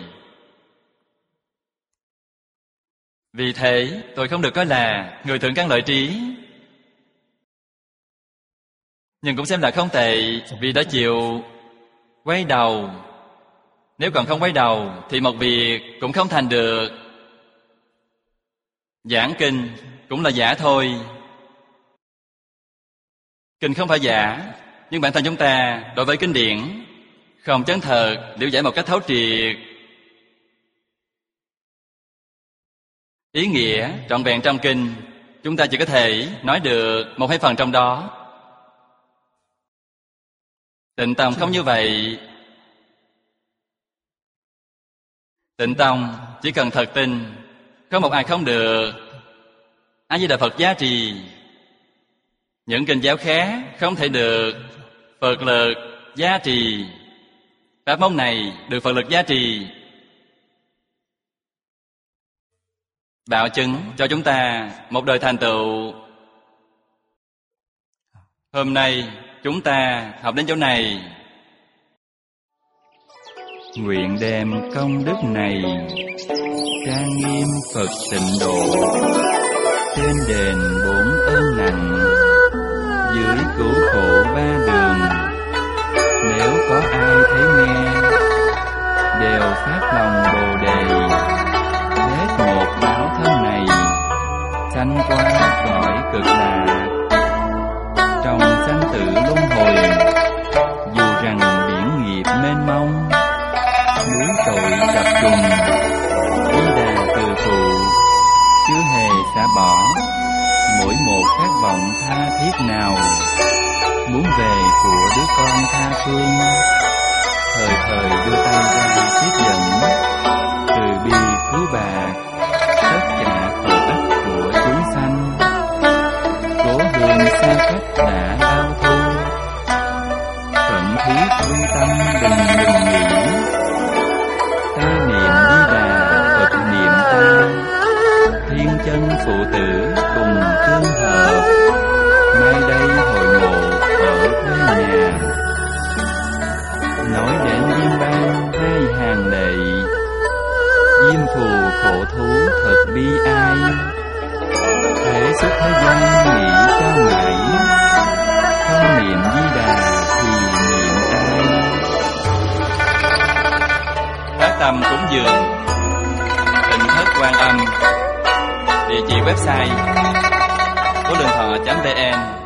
Vì thế tôi không được coi là người thượng căn lợi trí, nhưng cũng xem là không tệ, vì đã chịu quay đầu. Nếu còn không quay đầu thì một việc cũng không thành được. Giảng kinh cũng là giả thôi. Kinh không phải giả, nhưng bản thân chúng ta đối với kinh điển không chân thật, liễu giải một cách thấu triệt. Ý nghĩa trọn vẹn trong kinh, chúng ta chỉ có thể nói được một hai phần trong đó. Tịnh Tông không như vậy. Tịnh Tông chỉ cần thật tin, không một ai không được. A Di Đà Phật giá trì. Những kinh giáo khác không thể được Phật lực giá trì. Pháp môn này được Phật lực giá trì, bảo chứng cho chúng ta một đời thành tựu. Hôm nay chúng ta học đến chỗ này. Nguyện đem công đức này trang nghiêm Phật tịnh độ, trên đền bốn ơn nặng, dưới cứu khổ ba đường. Nếu có ai thấy nghe, đều phát lòng bồ đề, hết một báo thân này, sanh qua cõi cực lạc. Trong sanh tử luân hồi, dù rằng biển nghiệp mênh mông, núi tội chập trùng, Di Đà từ phụ chưa hề xả bỏ mỗi một khát vọng tha thiết nào, muốn về của đứa con tha phương, thời thời đưa tay ra tiếp dẫn, từ bi cứu bạc tất cả tội ách của chúng sanh. Cố hương xa cách đã đau thương, thuận thiết quy tâm đừng ngừng nghỉ. Ta niệm Di Đà, Phật niệm ta, thiên chân phụ tử cùng tương hợp. Mai đây hội ngộ ở quê nhà, nói đến Diêm Ban hai hàng lệ. Diêm phù khổ thú thật bi ai, thế suốt thế gian nghĩ cho ngại. Không niệm Di Đà thì niệm ai? Phát tâm cúng dường Tịnh Thất Quan Âm. Địa chỉ website cố lương thọ chấm vn.